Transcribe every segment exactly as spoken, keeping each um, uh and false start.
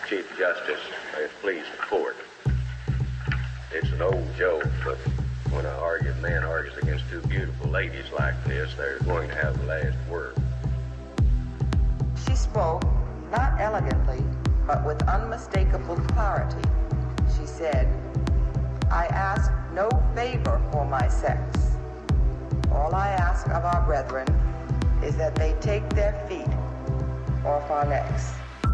Chief Justice, may it please the court. It's an old joke, but when an arguing man argues against two beautiful ladies like this, they're going to have the last word. She spoke, not elegantly, but with unmistakable clarity. She said, "I ask no favor for my sex. All I ask of our brethren is that they take their feet off our necks."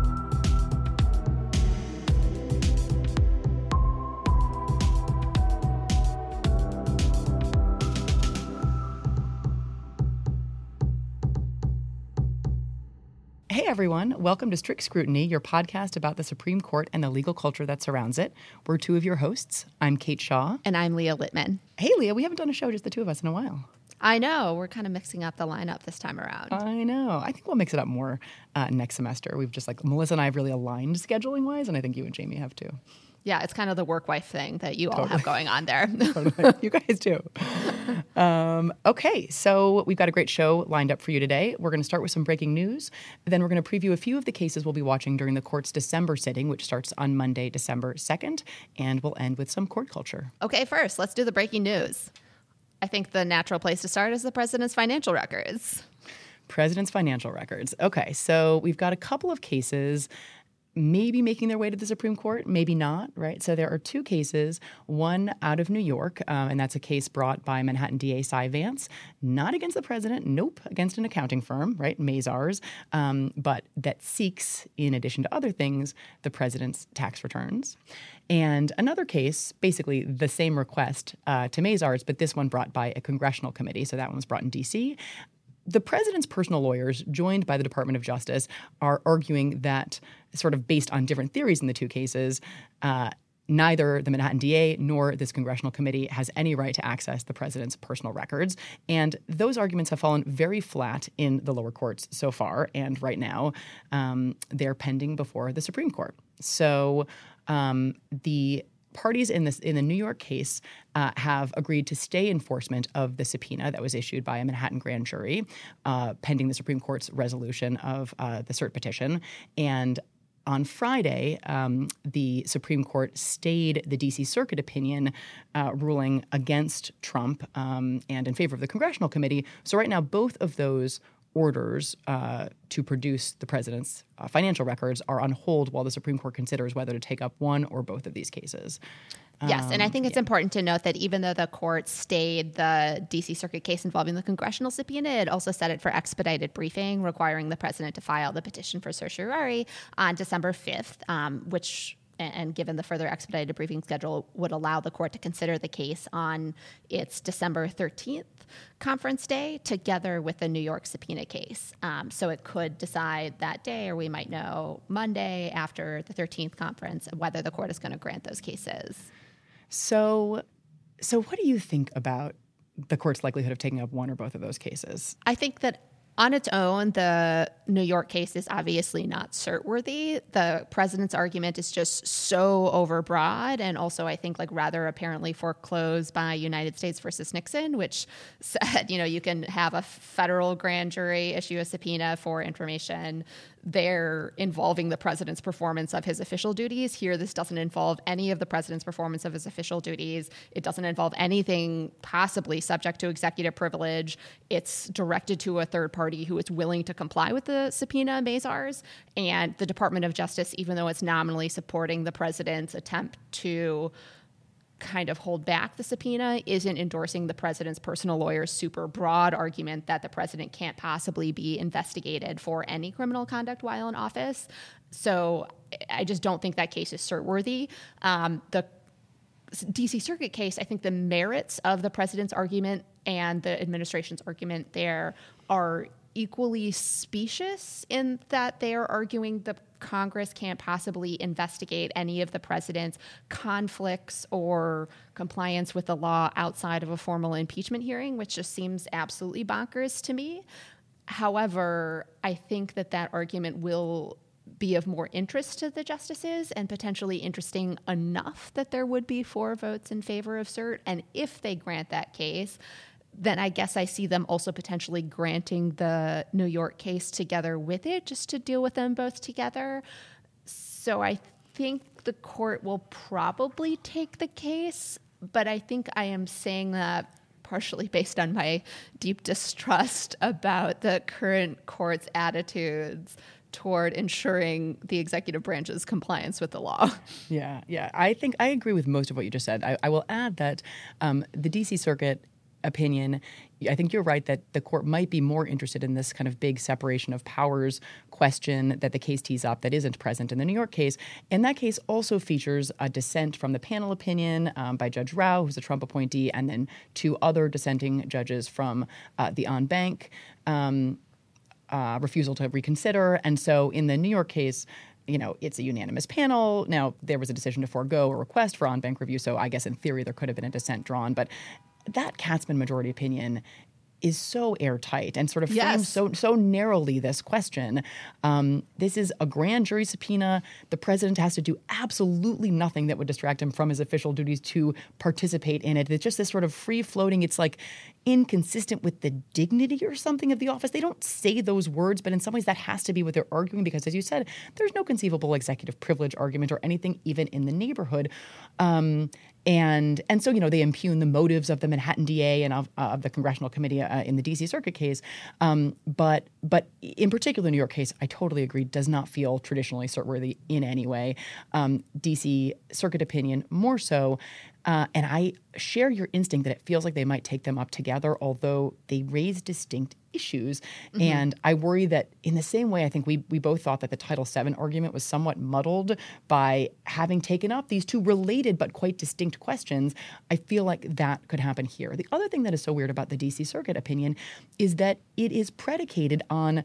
Hey everyone, welcome to Strict Scrutiny, your podcast about the Supreme Court and the legal culture that surrounds it. We're two of your hosts. I'm Kate Shaw. And I'm Leah Littman. Hey Leah, we haven't done a show, just the two of us, in a while. I know. We're kind of mixing up the lineup this time around. I know. I think we'll mix it up more uh, next semester. We've just like, Melissa and I have really aligned scheduling-wise, and I think you and Jamie have too. Yeah, it's kind of the work-wife thing that you totally. all have going on there. Totally. You guys too. Um, okay, so we've got a great show lined up for you today. We're going to start with some breaking news. Then we're going to preview a few of the cases we'll be watching during the court's December sitting, which starts on Monday, December second. And we'll end with some court culture. Okay, first, let's do the breaking news. I think the natural place to start is the president's financial records. President's financial records. Okay, so we've got a couple of cases maybe making their way to the Supreme Court, maybe not, right? So there are two cases, one out of New York, um, and that's a case brought by Manhattan D A Cy Vance, not against the president, nope, against an accounting firm, right, Mazars, um, but that seeks, in addition to other things, the president's tax returns. And another case, basically the same request uh, to Mazars, but this one brought by a congressional committee, so that one was brought in D C. The president's personal lawyers, joined by the Department of Justice, are arguing that, sort of based on different theories in the two cases, uh, neither the Manhattan D A nor this congressional committee has any right to access the president's personal records. And those arguments have fallen very flat in the lower courts so far. And right now, um, they're pending before the Supreme Court. So um, the parties in this in the New York case uh, have agreed to stay enforcement of the subpoena that was issued by a Manhattan grand jury, uh, pending the Supreme Court's resolution of uh, the cert petition. And on Friday, um, the Supreme Court stayed the D C Circuit opinion uh, ruling against Trump um, and in favor of the congressional committee. So right now, both of those orders uh, to produce the president's uh, financial records are on hold while the Supreme Court considers whether to take up one or both of these cases. Yes, um, and I think it's yeah. important to note that even though the court stayed the D C Circuit case involving the congressional subpoena, it also set it for expedited briefing, requiring the president to file the petition for certiorari on December fifth, um, which and given the further expedited briefing schedule, would allow the court to consider the case on its December thirteenth conference day together with the New York subpoena case. Um, so it could decide that day, or we might know Monday after the thirteenth conference, whether the court is going to grant those cases. So, so what do you think about the court's likelihood of taking up one or both of those cases? I think that on its own, the New York case is obviously not cert-worthy. The president's argument is just so overbroad, and also I think like rather apparently foreclosed by United States versus Nixon, which said, you know, you can have a federal grand jury issue a subpoena for information there involving the president's performance of his official duties. Here, this doesn't involve any of the president's performance of his official duties. It doesn't involve anything possibly subject to executive privilege. It's directed to a third party who is willing to comply with the subpoena, Mazars. And the Department of Justice, even though it's nominally supporting the president's attempt to kind of hold back the subpoena, isn't endorsing the president's personal lawyer's super broad argument that the president can't possibly be investigated for any criminal conduct while in office. So I just don't think that case is cert-worthy. Um, the D C Circuit case, I think the merits of the president's argument and the administration's argument there are equally specious in that they are arguing the Congress can't possibly investigate any of the president's conflicts or compliance with the law outside of a formal impeachment hearing, which just seems absolutely bonkers to me. However, I think that that argument will be of more interest to the justices and potentially interesting enough that there would be four votes in favor of cert. And if they grant that case, then I guess I see them also potentially granting the New York case together with it, just to deal with them both together. So I think the court will probably take the case, but I think I am saying that partially based on my deep distrust about the current court's attitudes toward ensuring the executive branch's compliance with the law. Yeah, yeah. I think I agree with most of what you just said. I, I will add that um, the D C Circuit opinion, I think you're right that the court might be more interested in this kind of big separation of powers question that the case tees up that isn't present in the New York case. And that case also features a dissent from the panel opinion um, by Judge Rao, who's a Trump appointee, and then two other dissenting judges from uh, the en banc um, uh, refusal to reconsider. And so in the New York case, you know, it's a unanimous panel. Now, there was a decision to forego a request for en banc review, so I guess in theory there could have been a dissent drawn. But that Katzmann majority opinion is so airtight and sort of frames yes. so so narrowly this question. Um, this is a grand jury subpoena. The president has to do absolutely nothing that would distract him from his official duties to participate in it. It's just this sort of free-floating, it's like inconsistent with the dignity or something of the office. They don't say those words, but in some ways that has to be what they're arguing because, as you said, there's no conceivable executive privilege argument or anything even in the neighborhood. Um, and and so, you know, they impugn the motives of the Manhattan D A and of, uh, of the Congressional Committee uh, in the D C Circuit case. Um, but but in particular, the New York case, I totally agree, does not feel traditionally cert-worthy in any way. Um, D C Circuit opinion more so. Uh, and I share your instinct that it feels like they might take them up together, although they raise distinct issues. Mm-hmm. And I worry that in the same way, I think we we both thought that the Title seven argument was somewhat muddled by having taken up these two related but quite distinct questions. I feel like that could happen here. The other thing that is so weird about the D C Circuit opinion is that it is predicated on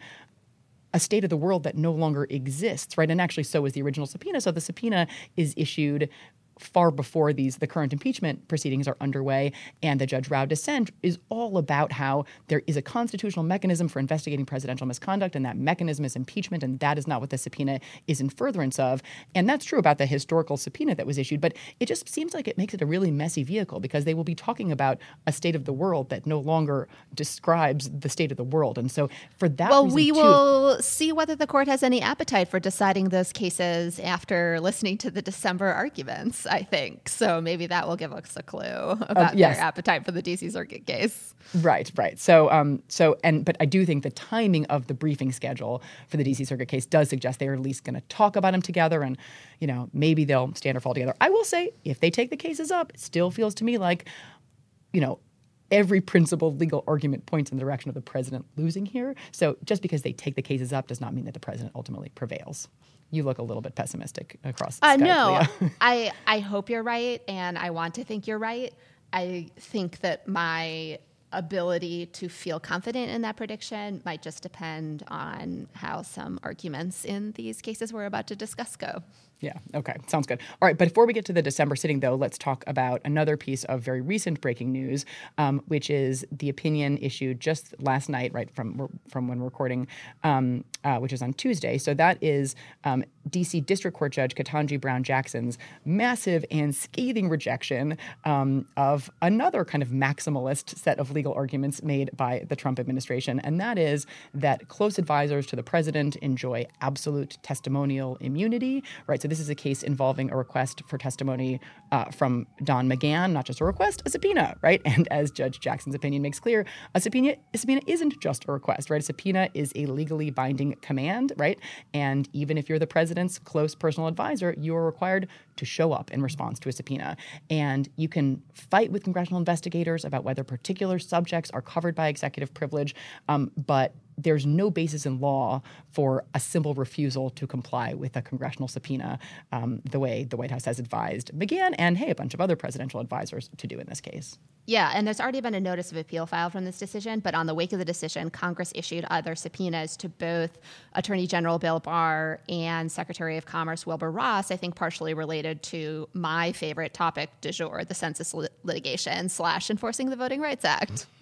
a state of the world that no longer exists, right? And actually so is the original subpoena. So the subpoena is issued far before these the current impeachment proceedings are underway, and the Judge Rao dissent is all about how there is a constitutional mechanism for investigating presidential misconduct, and that mechanism is impeachment, and that is not what the subpoena is in furtherance of. And that's true about the historical subpoena that was issued, but it just seems like it makes it a really messy vehicle because they will be talking about a state of the world that no longer describes the state of the world. And so for that well, reason, we too, will see whether the court has any appetite for deciding those cases after listening to the December arguments, I think. So maybe that will give us a clue about uh, yes. their appetite for the D C Circuit case. Right, right. So, um, so, and but I do think the timing of the briefing schedule for the D C Circuit case does suggest they are at least going to talk about them together, and you know, maybe they'll stand or fall together. I will say, if they take the cases up, it still feels to me like, you know, every principled legal argument points in the direction of the president losing here. So, just because they take the cases up does not mean that the president ultimately prevails. You look a little bit pessimistic across the uh, Skype, No, Leah. I, I hope you're right, and I want to think you're right. I think that my ability to feel confident in that prediction might just depend on how some arguments in these cases we're about to discuss go. Yeah. Okay. Sounds good. All right. But before we get to the December sitting, though, let's talk about another piece of very recent breaking news, um, which is the opinion issued just last night, right from from when we're recording, um, uh, which is on Tuesday. So that is um, D C District Court Judge Ketanji Brown Jackson's massive and scathing rejection um, of another kind of maximalist set of legal arguments made by the Trump administration, and that is that close advisors to the president enjoy absolute testimonial immunity, right? So this is a case involving a request for testimony uh, from Don McGahn, not just a request, a subpoena, right? And as Judge Jackson's opinion makes clear, a subpoena, a subpoena isn't just a request, right? A subpoena is a legally binding command, right? And even if you're the president's close personal advisor, you are required to show up in response to a subpoena. And you can fight with congressional investigators about whether particular subjects are covered by executive privilege, um, but there's no basis in law for a simple refusal to comply with a congressional subpoena um, the way the White House has advised McGahn and, hey, a bunch of other presidential advisors to do in this case. Yeah, and there's already been a notice of appeal filed from this decision, but on the wake of the decision, Congress issued other subpoenas to both Attorney General Bill Barr and Secretary of Commerce Wilbur Ross, I think partially related to my favorite topic du jour, the census lit- litigation slash enforcing the Voting Rights Act.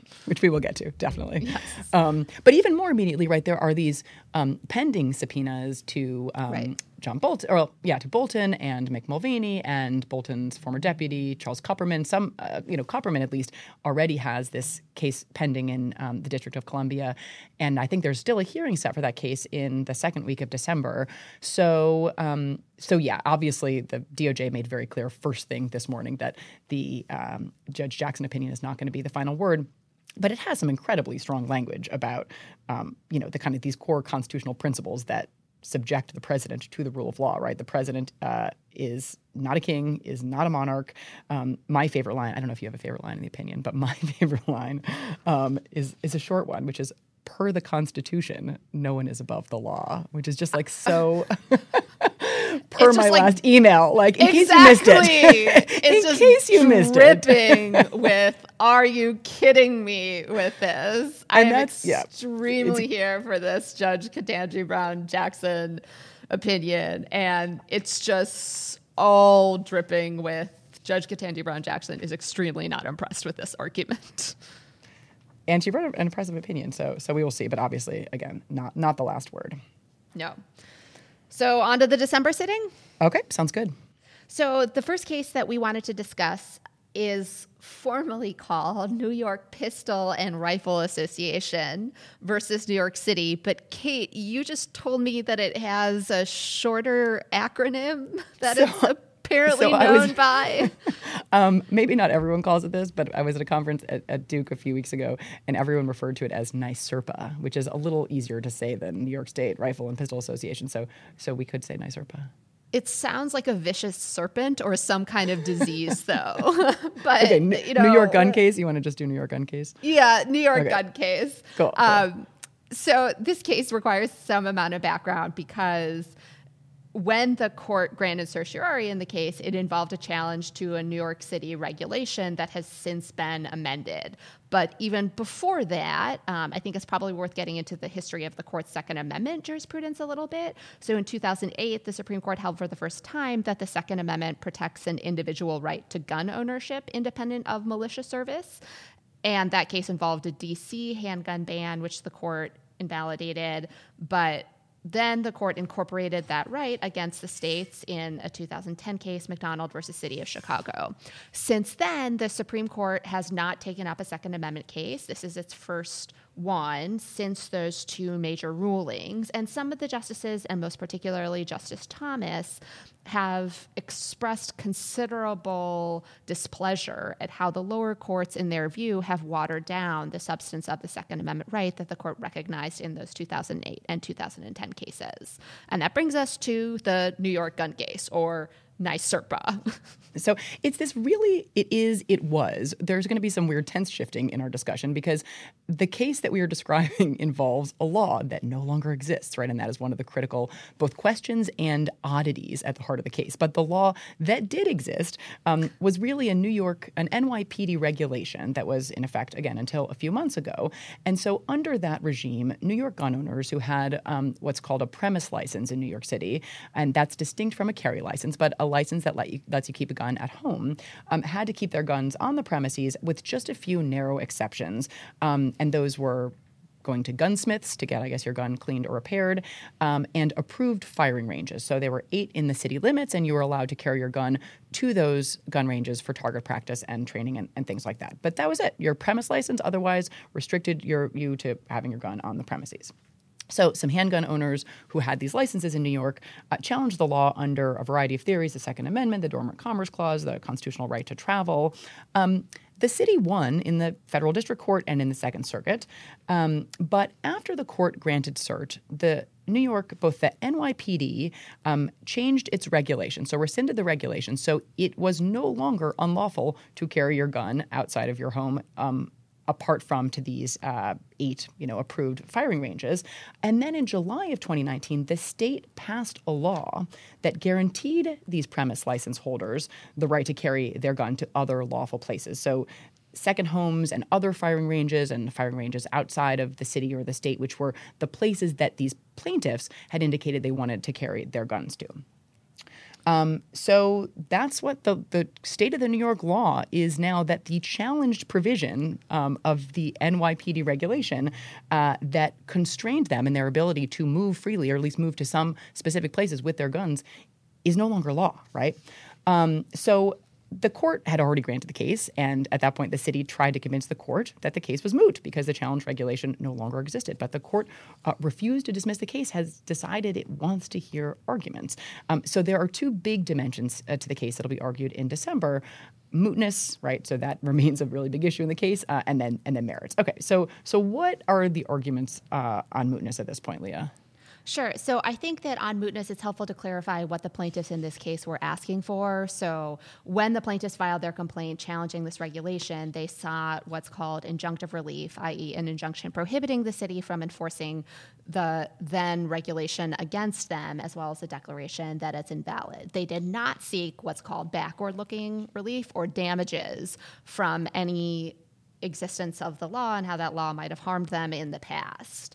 which we will get to, definitely. Yes. Um, but even more immediately, right, there are these um, pending subpoenas to um, Right. John Bolton, or yeah, to Bolton and Mick Mulvaney and Bolton's former deputy, Charles Kupperman. Some, uh, you know, Kupperman at least already has this case pending in um, the District of Columbia. And I think there's still a hearing set for that case in the second week of December. So, um, so yeah, obviously the D O J made very clear first thing this morning that the um, Judge Jackson opinion is not going to be the final word. But it has some incredibly strong language about, um, you know, the kind of these core constitutional principles that subject the president to the rule of law, right? The president uh, is not a king, is not a monarch. Um, my favorite line, I don't know if you have a favorite line in the opinion, but my favorite line um, is is a short one, which is, per the Constitution, no one is above the law, which is just like so... Per It's my just like- last email, like in Exactly. case you missed it. It's in just case you missed it. dripping with, are you kidding me with this? I And am that's- yeah. extremely here for this Judge Ketanji Brown Jackson opinion. And it's just all dripping with Judge Ketanji Brown Jackson is extremely not impressed with this argument. And she wrote an impressive opinion, so so we will see. But obviously, again, not not the last word. No. So on to the December sitting. Okay, sounds good. So the first case that we wanted to discuss is formally called New York Pistol and Rifle Association versus New York City. But Kate, you just told me that it has a shorter acronym that So- it's apparently so I known was- by. Um, maybe not everyone calls it this, but I was at a conference at, at Duke a few weeks ago, and everyone referred to it as NYSERPA, which is a little easier to say than New York State Rifle and Pistol Association. So, so we could say NYSERPA. It sounds like a vicious serpent or some kind of disease, though. But Okay, N- you know, New York gun case. You want to just do New York gun case? Yeah, New York Okay. gun case. Cool, cool. Um, so this case requires some amount of background because when the court granted certiorari in the case, it involved a challenge to a New York City regulation that has since been amended. But even before that, um, I think it's probably worth getting into the history of the court's Second Amendment jurisprudence a little bit. So in two thousand eight, the Supreme Court held for the first time that the Second Amendment protects an individual right to gun ownership independent of militia service. And that case involved a D C handgun ban, which the court invalidated. But then the court incorporated that right against the states in a two thousand ten case, McDonald versus City of Chicago. Since then, the Supreme Court has not taken up a Second Amendment case. This is its first one since those two major rulings. And some of the justices, and most particularly Justice Thomas, have expressed considerable displeasure at how the lower courts, in their view, have watered down the substance of the Second Amendment right that the court recognized in those two thousand eight and two thousand ten cases. And that brings us to the New York gun case, or NYSERPA. So it's this really, it is, it was. There's going to be some weird tense shifting in our discussion because the case that we are describing involves a law that no longer exists, right? And that is one of the critical both questions and oddities at the heart of the case. But the law that did exist um, was really a New York, an N Y P D regulation that was in effect, again, until a few months ago. And so under that regime, New York gun owners who had um, what's called a premise license in New York City, and that's distinct from a carry license, but a license that let you, lets you keep a gun at home, um, had to keep their guns on the premises with just a few narrow exceptions. Um, and those were going to gunsmiths to get, I guess, your gun cleaned or repaired, um, and approved firing ranges. So there were eight in the city limits, and you were allowed to carry your gun to those gun ranges for target practice and training and, and things like that. But that was it. Your premise license otherwise restricted your, you to having your gun on the premises. So some handgun owners who had these licenses in New York uh, challenged the law under a variety of theories, the Second Amendment, the Dormant Commerce Clause, the constitutional right to travel. Um, the city won in the federal district court and in the Second Circuit. Um, but after the court granted cert, the New York, both the N Y P D um, changed its regulation, so rescinded the regulation. So it was no longer unlawful to carry your gun outside of your home um apart from to these uh, eight, you know, approved firing ranges. And then in July of twenty nineteen, the state passed a law that guaranteed these premise license holders the right to carry their gun to other lawful places. So second homes and other firing ranges and firing ranges outside of the city or the state, which were the places that these plaintiffs had indicated they wanted to carry their guns to. Um, so that's what the, the state of the New York law is now, that the challenged provision um, of the N Y P D regulation uh, that constrained them in their ability to move freely, or at least move to some specific places with their guns, is no longer law, right? Um, so the court had already granted the case, and at that point the city tried to convince the court that the case was moot because the challenge regulation no longer existed. But the court uh, refused to dismiss the case, has decided it wants to hear arguments. Um, so there are two big dimensions uh, to the case that'll be argued in December. Mootness, right? So that remains a really big issue in the case, uh, and then and then merits. Okay, so so what are the arguments uh, on mootness at this point, Leah? Sure. So I think that on mootness, it's helpful to clarify what the plaintiffs in this case were asking for. So when the plaintiffs filed their complaint challenging this regulation, they sought what's called injunctive relief, that is an injunction prohibiting the city from enforcing the then regulation against them, as well as a declaration that it's invalid. They did not seek what's called backward-looking relief or damages from any existence of the law and how that law might have harmed them in the past.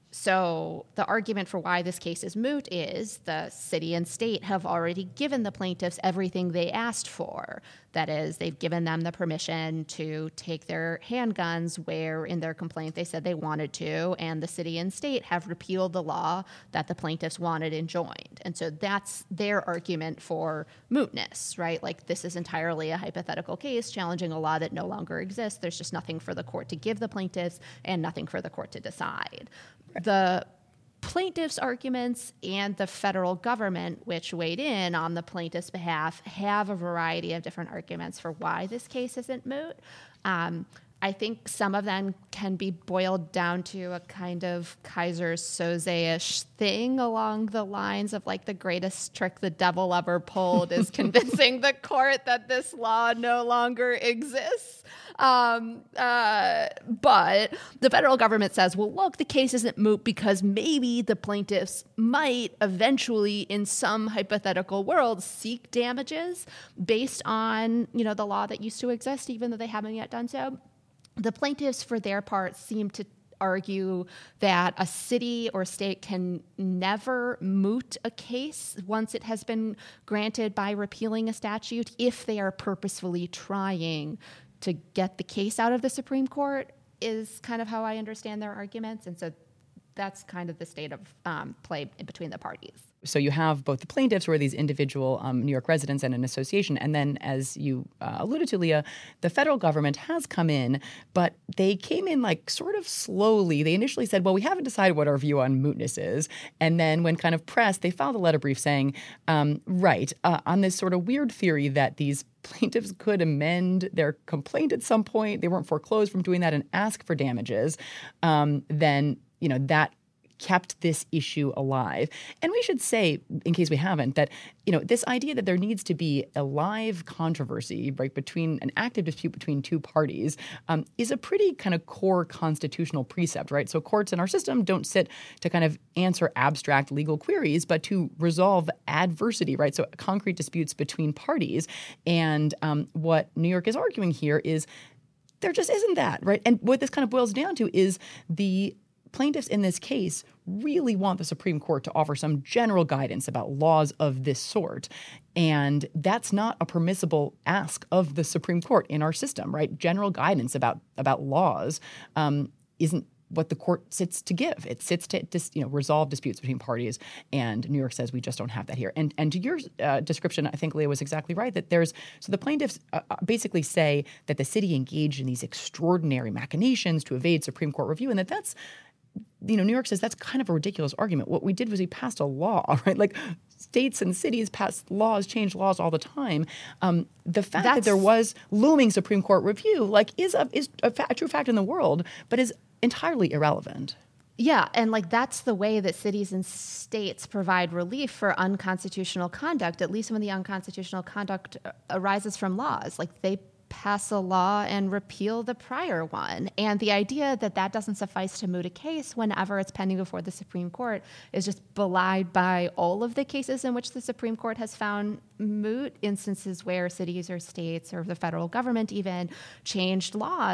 So the argument for why this case is moot is the city and state have already given the plaintiffs everything they asked for. That is, they've given them the permission to take their handguns where in their complaint they said they wanted to, and the city and state have repealed the law that the plaintiffs wanted enjoined. And so that's their argument for mootness, right? Like, this is entirely a hypothetical case challenging a law that no longer exists. There's just nothing for the court to give the plaintiffs and nothing for the court to decide. The plaintiffs' arguments and the federal government, which weighed in on the plaintiffs' behalf, have a variety of different arguments for why this case isn't moot. Um, I think some of them can be boiled down to a kind of Kaiser Soze-ish thing along the lines of, like, the greatest trick the devil ever pulled is convincing the court that this law no longer exists. Um, uh, but the federal government says, well, look, the case isn't moot because maybe the plaintiffs might eventually, in some hypothetical world, seek damages based on, you know, the law that used to exist, even though they haven't yet done so. The plaintiffs, for their part, seem to argue that a city or state can never moot a case once it has been granted by repealing a statute if they are purposefully trying to get the case out of the Supreme Court, is kind of how I understand their arguments. And so that's kind of the state of um, play in between the parties. So you have both the plaintiffs, who are these individual um, New York residents, and an association. And then, as you uh, alluded to, Leah, the federal government has come in, but they came in like sort of slowly. They initially said, well, we haven't decided what our view on mootness is. And then when kind of pressed, they filed a letter brief saying, um, right, uh, on this sort of weird theory that these plaintiffs could amend their complaint at some point, they weren't foreclosed from doing that, and ask for damages, um, then, you know, that kept this issue alive. And we should say, in case we haven't, that, you know, this idea that there needs to be a live controversy, right, between an active dispute between two parties um, is a pretty kind of core constitutional precept, right? So courts in our system don't sit to kind of answer abstract legal queries, but to resolve adversity, right? So concrete disputes between parties. And um, what New York is arguing here is there just isn't that, right? And what this kind of boils down to is the plaintiffs in this case really want the Supreme Court to offer some general guidance about laws of this sort. And that's not a permissible ask of the Supreme Court in our system, right? General guidance about, about laws um, isn't what the court sits to give. It sits to dis, you know, resolve disputes between parties, and New York says we just don't have that here. And and to your uh, description, I think Leah was exactly right, that there's, so the plaintiffs uh, basically say that the city engaged in these extraordinary machinations to evade Supreme Court review, and that that's, you know, New York says that's kind of a ridiculous argument. What we did was we passed a law, right? Like, states and cities pass laws, change laws all the time. Um, the fact that's, that there was looming Supreme Court review, like, is a is a, fa- a true fact in the world, but is entirely irrelevant. Yeah, and like that's the way that cities and states provide relief for unconstitutional conduct, at least when the unconstitutional conduct arises from laws. Like, they pass a law and repeal the prior one. And the idea that that doesn't suffice to moot a case whenever it's pending before the Supreme Court is just belied by all of the cases in which the Supreme Court has found moot instances where cities or states or the federal government even changed laws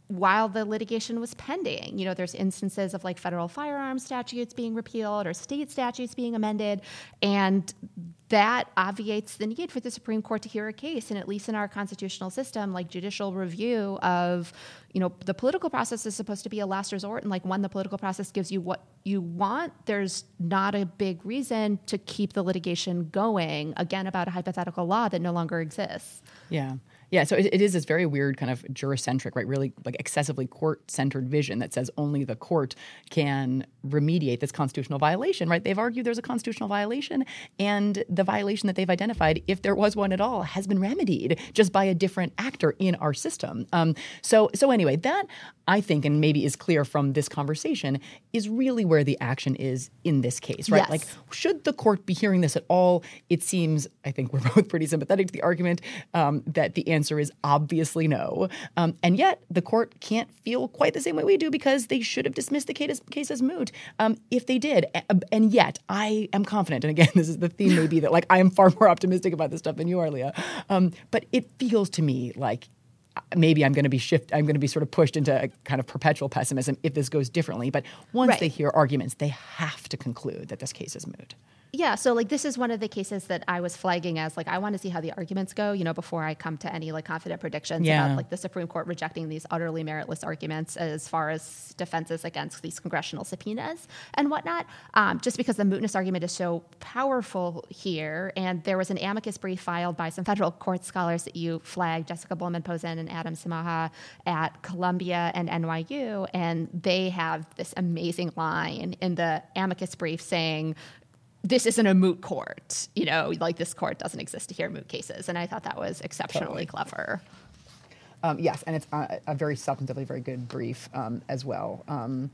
while the litigation was pending. You know, there's instances of like federal firearms statutes being repealed or state statutes being amended, and that obviates the need for the Supreme Court to hear a case. And at least in our constitutional system, like judicial review of, you know, the political process is supposed to be a last resort. And like when the political process gives you what you want, there's not a big reason to keep the litigation going, again, about a hypothetical law that no longer exists. Yeah. Yeah, so it, it is this very weird kind of juricentric, right, really like excessively court-centered vision that says only the court can remediate this constitutional violation, right? They've argued there's a constitutional violation, and the violation that they've identified, if there was one at all, has been remedied just by a different actor in our system. Um, so, so anyway, that I think, and maybe is clear from this conversation, is really where the action is in this case, right? Yes. Like, should the court be hearing this at all? It seems, I think we're both pretty sympathetic to the argument um, that the answer is obviously no. Um, and yet the court can't feel quite the same way we do because they should have dismissed the case, case as moot um, if they did. A- and yet I am confident, and again, this is the theme maybe that like I am far more optimistic about this stuff than you are, Leah. Um, but it feels to me like maybe I'm going to be shift. I'm going to be sort of pushed into a kind of perpetual pessimism if this goes differently. But once Right. they hear arguments, they have to conclude that this case is moot. Yeah, so like this is one of the cases that I was flagging as like I want to see how the arguments go, you know, before I come to any like confident predictions Yeah. about like the Supreme Court rejecting these utterly meritless arguments as far as defenses against these congressional subpoenas and whatnot. Um, just because the mootness argument is so powerful here, and there was an amicus brief filed by some federal court scholars that you flagged, Jessica Bowman-Posen and Adam Samaha at Columbia and N Y U, and they have this amazing line in the amicus brief saying, this isn't a moot court, you know, like this court doesn't exist to hear moot cases. And I thought that was exceptionally Totally. clever. Um, yes, and it's a, a very substantively very good brief um, as well. Um,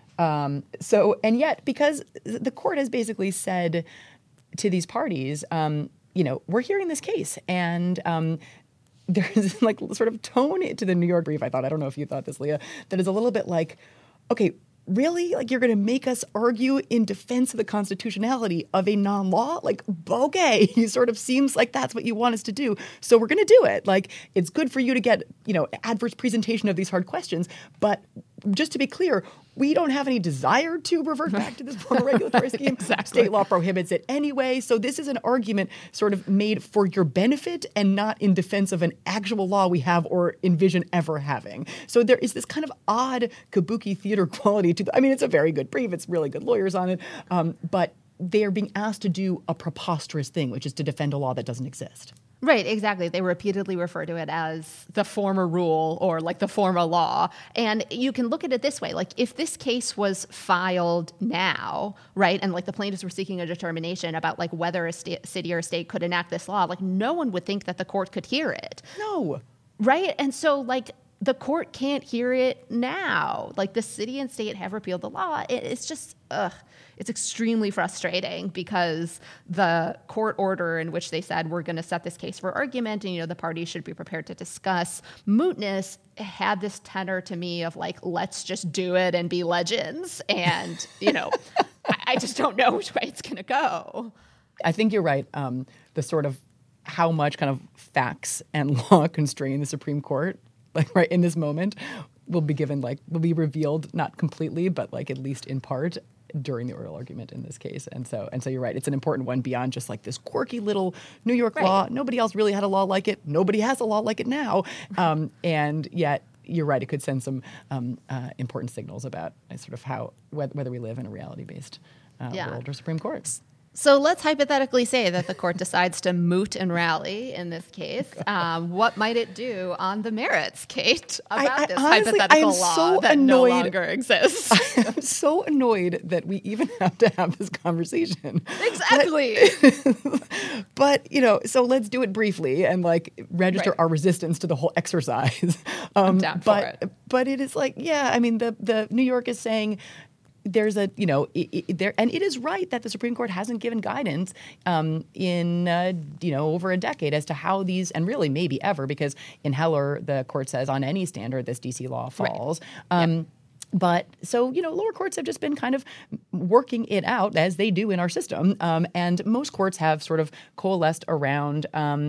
um, so, and yet, because the court has basically said to these parties, um, you know, we're hearing this case, and um, there's like sort of tone to the New York brief, I thought, I don't know if you thought this, Leah, that is a little bit like, okay, really? Like, you're going to make us argue in defense of the constitutionality of a non-law? Like, okay, it sort of seems like that's what you want us to do. So we're going to do it. Like, it's good for you to get, you know, adverse presentation of these hard questions. But just to be clear, we don't have any desire to revert back to this former regulatory scheme. Exactly. State law prohibits it anyway. So this is an argument sort of made for your benefit and not in defense of an actual law we have or envision ever having. So there is this kind of odd kabuki theater quality to the, I mean, it's a very good brief. It's really good lawyers on it. Um, but they are being asked to do a preposterous thing, which is to defend a law that doesn't exist. Right, exactly. They repeatedly refer to it as the former rule or like the former law. And you can look at it this way. Like if this case was filed now, right, and like the plaintiffs were seeking a determination about like whether a sta- city or state could enact this law, like no one would think that the court could hear it. No. Right? And so like the court can't hear it now. Like the city and state have repealed the law. It, it's just, ugh. It's extremely frustrating because the court order in which they said we're going to set this case for argument and, you know, the parties should be prepared to discuss mootness had this tenor to me of like, let's just do it and be legends. And, you know, I, I just don't know which way it's going to go. I think you're right. Um, the sort of how much kind of facts and law constrain the Supreme Court, like right in this moment, will be given, like, will be revealed, not completely, but like at least in part, during the oral argument in this case. And so and so you're right. It's an important one beyond just like this quirky little New York Right. law. Nobody else really had a law like it. Nobody has a law like it now. Um, and yet you're right. It could send some um, uh, important signals about uh, sort of how whether, whether we live in a reality-based uh, Yeah. world or Supreme Court. So let's hypothetically say that the court decides to moot and rally in this case. Um, what might it do on the merits, Kate, about I- I this honestly, I hypothetical am law so that no annoyed. longer exists? I'm so annoyed that we even have to have this conversation. Exactly. But, but, you know, so let's do it briefly and like register Right. our resistance to the whole exercise. Um, down for but, it. But it is like, yeah, I mean, the, the New York is saying, there's a, you know, it, it, there, and it is right that the Supreme Court hasn't given guidance um, in, uh, you know, over a decade as to how these, and really maybe ever, because in Heller, the court says on any standard this D C law falls. Right. Um, But so, you know, lower courts have just been kind of working it out as they do in our system. Um, and most courts have sort of coalesced around um,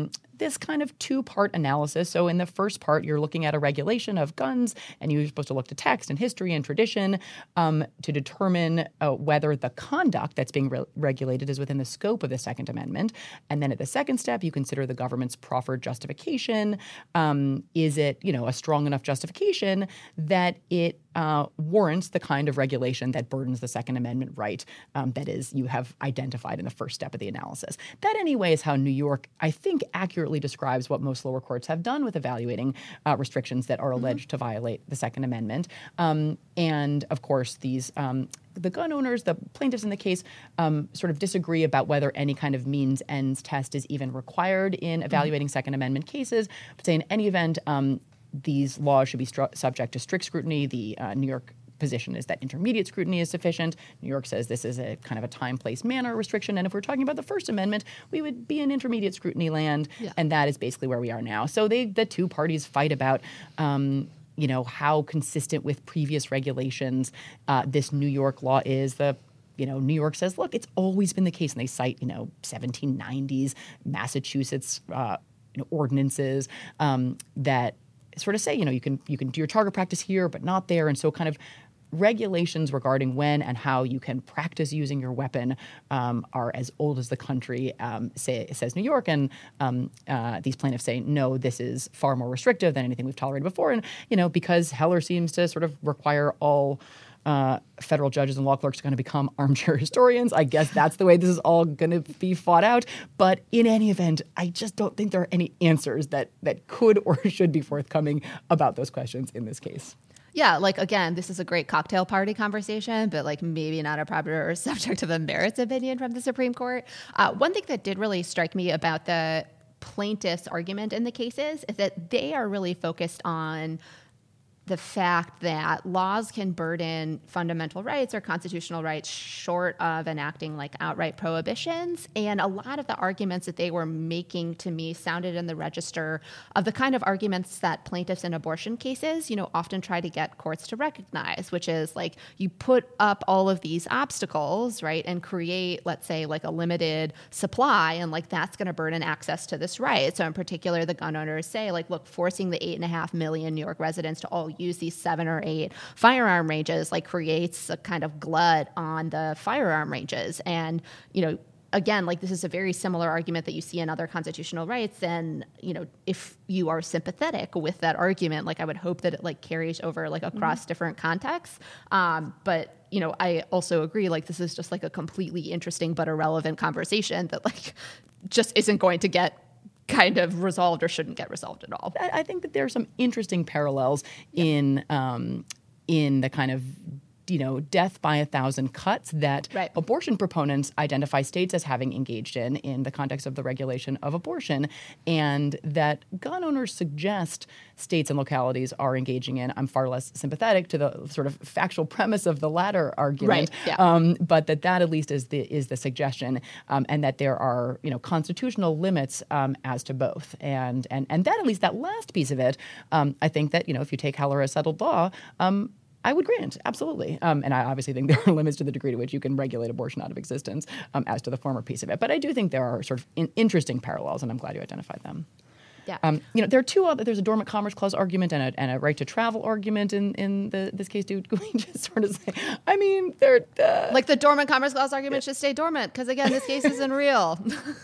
this kind of two-part analysis. So in the first part, you're looking at a regulation of guns, and you're supposed to look to text and history and tradition um, to determine uh, whether the conduct that's being re- regulated is within the scope of the Second Amendment. And then at the second step, you consider the government's proffered justification. Um, is it, you know, a strong enough justification that it uh, warrants the kind of regulation that burdens the Second Amendment right um, that is you have identified in the first step of the analysis. That anyway is how New York, I think, accurately describes what most lower courts have done with evaluating uh, restrictions that are alleged mm-hmm. to violate the Second Amendment. Um, and of course, these um, the gun owners, the plaintiffs in the case, um, sort of disagree about whether any kind of means ends test is even required in evaluating mm-hmm. Second Amendment cases. But say in any event, um, these laws should be stru- subject to strict scrutiny. The uh, New York position is that intermediate scrutiny is sufficient. New York says this is a kind of a time, place, manner restriction. And if we're talking about the First Amendment, we would be in intermediate scrutiny land. Yeah. And that is basically where we are now. So they, the two parties fight about um, you know, how consistent with previous regulations uh, this New York law is. The You know, New York says, look, it's always been the case. And they cite, you know, seventeen nineties Massachusetts uh, you know, ordinances um, that sort of say, you know, you can you can do your target practice here, but not there. And so kind of regulations regarding when and how you can practice using your weapon um, are as old as the country, um, say, says New York. And um, uh, these plaintiffs say, no, this is far more restrictive than anything we've tolerated before. And, you know, because Heller seems to sort of require all Uh, federal judges and law clerks are going to become armchair historians. I guess that's the way this is all going to be fought out. But in any event, I just don't think there are any answers that that could or should be forthcoming about those questions in this case. Yeah, like, again, this is a great cocktail party conversation, but, like, maybe not a proper subject of a merits opinion from the Supreme Court. Uh, one thing that did really strike me about the plaintiff's argument in the cases is that they are really focused on the fact that laws can burden fundamental rights or constitutional rights short of enacting like outright prohibitions. And a lot of the arguments that they were making to me sounded in the register of the kind of arguments that plaintiffs in abortion cases, you know, often try to get courts to recognize, which is like you put up all of these obstacles, right, and create, let's say, like a limited supply, and like that's going to burden access to this right. So in particular, the gun owners say, like, look, forcing the eight and a half million New York residents to all use these seven or eight firearm ranges like creates a kind of glut on the firearm ranges. And, you know, again, like this is a very similar argument that you see in other constitutional rights. And, you know, if you are sympathetic with that argument, like I would hope that it like carries over like across mm-hmm. different contexts. Um, but, you know, I also agree, like this is just like a completely interesting but irrelevant conversation that like just isn't going to get kind of resolved or shouldn't get resolved at all. I think that there are some interesting parallels yeah. in um, in the kind of, you know, death by a thousand cuts that right. abortion proponents identify states as having engaged in in the context of the regulation of abortion, and that gun owners suggest states and localities are engaging in. I'm far less sympathetic to the sort of factual premise of the latter argument, right. yeah. um, but that that at least is the is the suggestion, um, and that there are, you know, constitutional limits um, as to both, and and and that at least that last piece of it, um, I think that, you know, if you take Heller as settled law, um, I would grant, absolutely. Um, and I obviously think there are limits to the degree to which you can regulate abortion out of existence um, as to the former piece of it. But I do think there are sort of in- interesting parallels, and I'm glad you identified them. Yeah. Um, you know, there are two other, there's a dormant commerce clause argument and a, and a right to travel argument in, in the, this case. Do we just sort of say, I mean, they're... Uh, like the dormant commerce clause argument should stay dormant because, again, this case isn't real.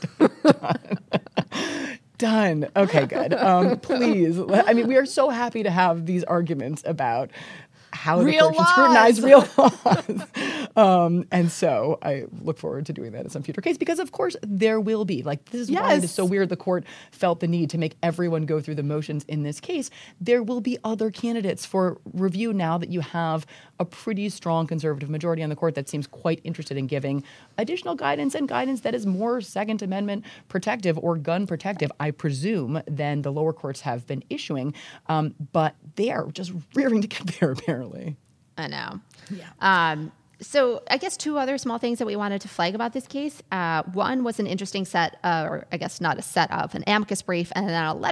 Done. Okay, good. Um, please. I mean, we are so happy to have these arguments about how real the court should scrutinize real laws. um, and so I look forward to doing that in some future case because, of course, there will be. Like, this is yes. why it is so weird the court felt the need to make everyone go through the motions in this case. There will be other candidates for review now that you have a pretty strong conservative majority on the court that seems quite interested in giving additional guidance and guidance that is more Second Amendment protective or gun protective, I presume, than the lower courts have been issuing. Um, but they are just rearing to get there, apparently. I know. Yeah. Um, so I guess two other small things that we wanted to flag about this case. Uh, one was an interesting set, uh, or I guess not a set of, an amicus brief and then a letter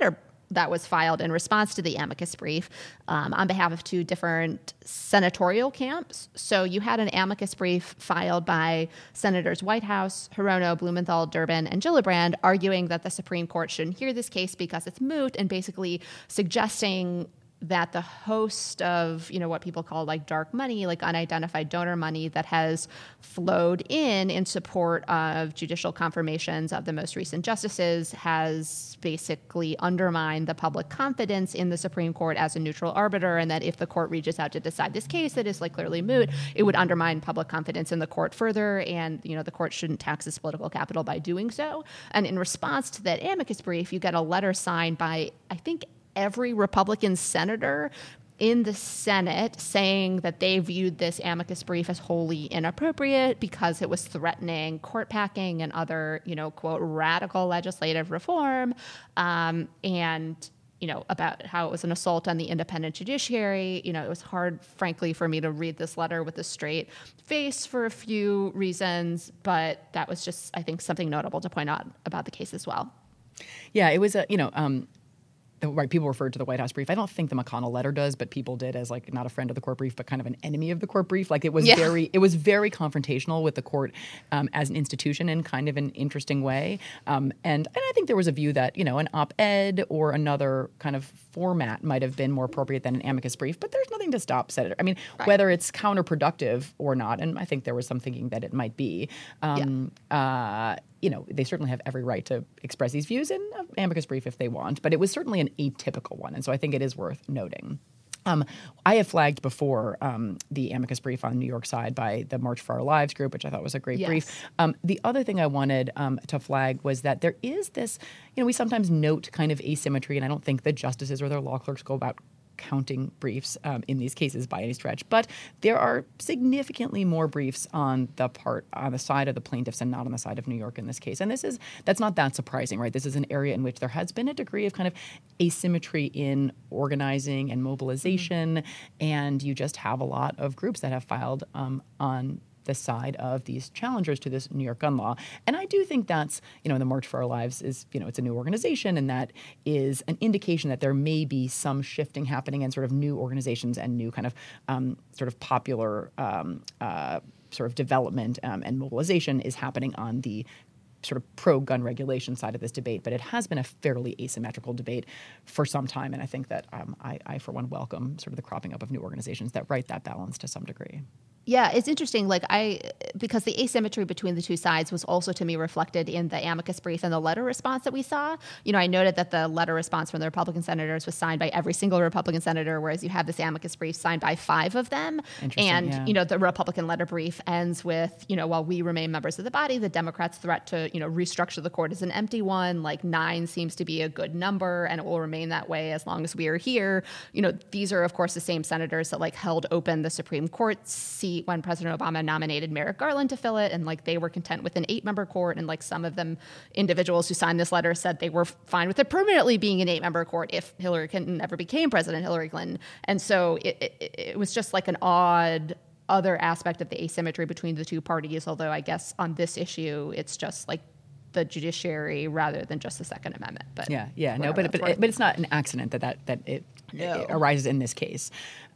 that was filed in response to the amicus brief um, on behalf of two different senatorial camps. So you had an amicus brief filed by Senators Whitehouse, Hirono, Blumenthal, Durbin, and Gillibrand, arguing that the Supreme Court shouldn't hear this case because it's moot, and basically suggesting that the host of, you know, what people call like dark money, like unidentified donor money that has flowed in in support of judicial confirmations of the most recent justices has basically undermined the public confidence in the Supreme Court as a neutral arbiter, and that if the court reaches out to decide this case that is like clearly moot, it would undermine public confidence in the court further, and, you know, the court shouldn't tax its political capital by doing so. And in response to that amicus brief, you get a letter signed by, I think, every Republican senator in the Senate saying that they viewed this amicus brief as wholly inappropriate because it was threatening court packing and other, you know, quote, radical legislative reform, um, and, you know, about how it was an assault on the independent judiciary. You know, it was hard, frankly, for me to read this letter with a straight face for a few reasons, but that was just, I think, something notable to point out about the case as well. Yeah, it was a, you know, um, The, right, people referred to the White House brief. I don't think the McConnell letter does, but people did as like not a friend of the court brief, but kind of an enemy of the court brief. Like it was yeah. very, it was very confrontational with the court um, as an institution in kind of an interesting way. Um, and and I think there was a view that, you know, an op-ed or another kind of format might have been more appropriate than an amicus brief. But there's nothing to stop senator. I mean, right. whether it's counterproductive or not, and I think there was some thinking that it might be. Um, yeah. uh, You know, they certainly have every right to express these views in an amicus brief if they want, but it was certainly an atypical one, and so I think it is worth noting. Um, I have flagged before um, the amicus brief on the New York side by the March for Our Lives group, which I thought was a great yes. brief. Um, the other thing I wanted um, to flag was that there is this, you know, we sometimes note kind of asymmetry, and I don't think the justices or their law clerks go about counting briefs um, in these cases by any stretch, but there are significantly more briefs on the part on the side of the plaintiffs and not on the side of New York in this case. And this is that's not that surprising, right? This is an area in which there has been a degree of kind of asymmetry in organizing and mobilization, mm-hmm. and you just have a lot of groups that have filed um, on the side of these challengers to this New York gun law. And I do think that's, you know, the March for Our Lives is, you know, it's a new organization, and that is an indication that there may be some shifting happening and sort of new organizations and new kind of um, sort of popular um, uh, sort of development um, and mobilization is happening on the sort of pro-gun regulation side of this debate. But it has been a fairly asymmetrical debate for some time, and I think that um, I, I, for one, welcome sort of the cropping up of new organizations that right that balance to some degree. Yeah, it's interesting, like I, because the asymmetry between the two sides was also to me reflected in the amicus brief and the letter response that we saw. You know, I noted that the letter response from the Republican senators was signed by every single Republican senator, whereas you have this amicus brief signed by five of them. And, yeah. you know, the Republican letter brief ends with, you know, while we remain members of the body, the Democrats' threat to, you know, restructure the court is an empty one. Like nine seems to be a good number, and it will remain that way as long as we are here. You know, these are, of course, the same senators that like held open the Supreme Court seat when President Obama nominated Merrick Garland to fill it, and like they were content with an eight-member court, and like some of them individuals who signed this letter said they were fine with it permanently being an eight-member court if Hillary Clinton ever became President Hillary Clinton. And so it, it, it was just like an odd other aspect of the asymmetry between the two parties, although I guess on this issue it's just like the judiciary rather than just the Second Amendment. But yeah, yeah, no, but but, it, but it's not an accident that that, that it, no. it arises in this case.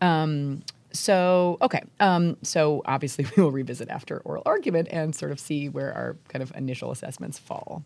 Um, So, okay. Um, so obviously we will revisit after oral argument and sort of see where our kind of initial assessments fall.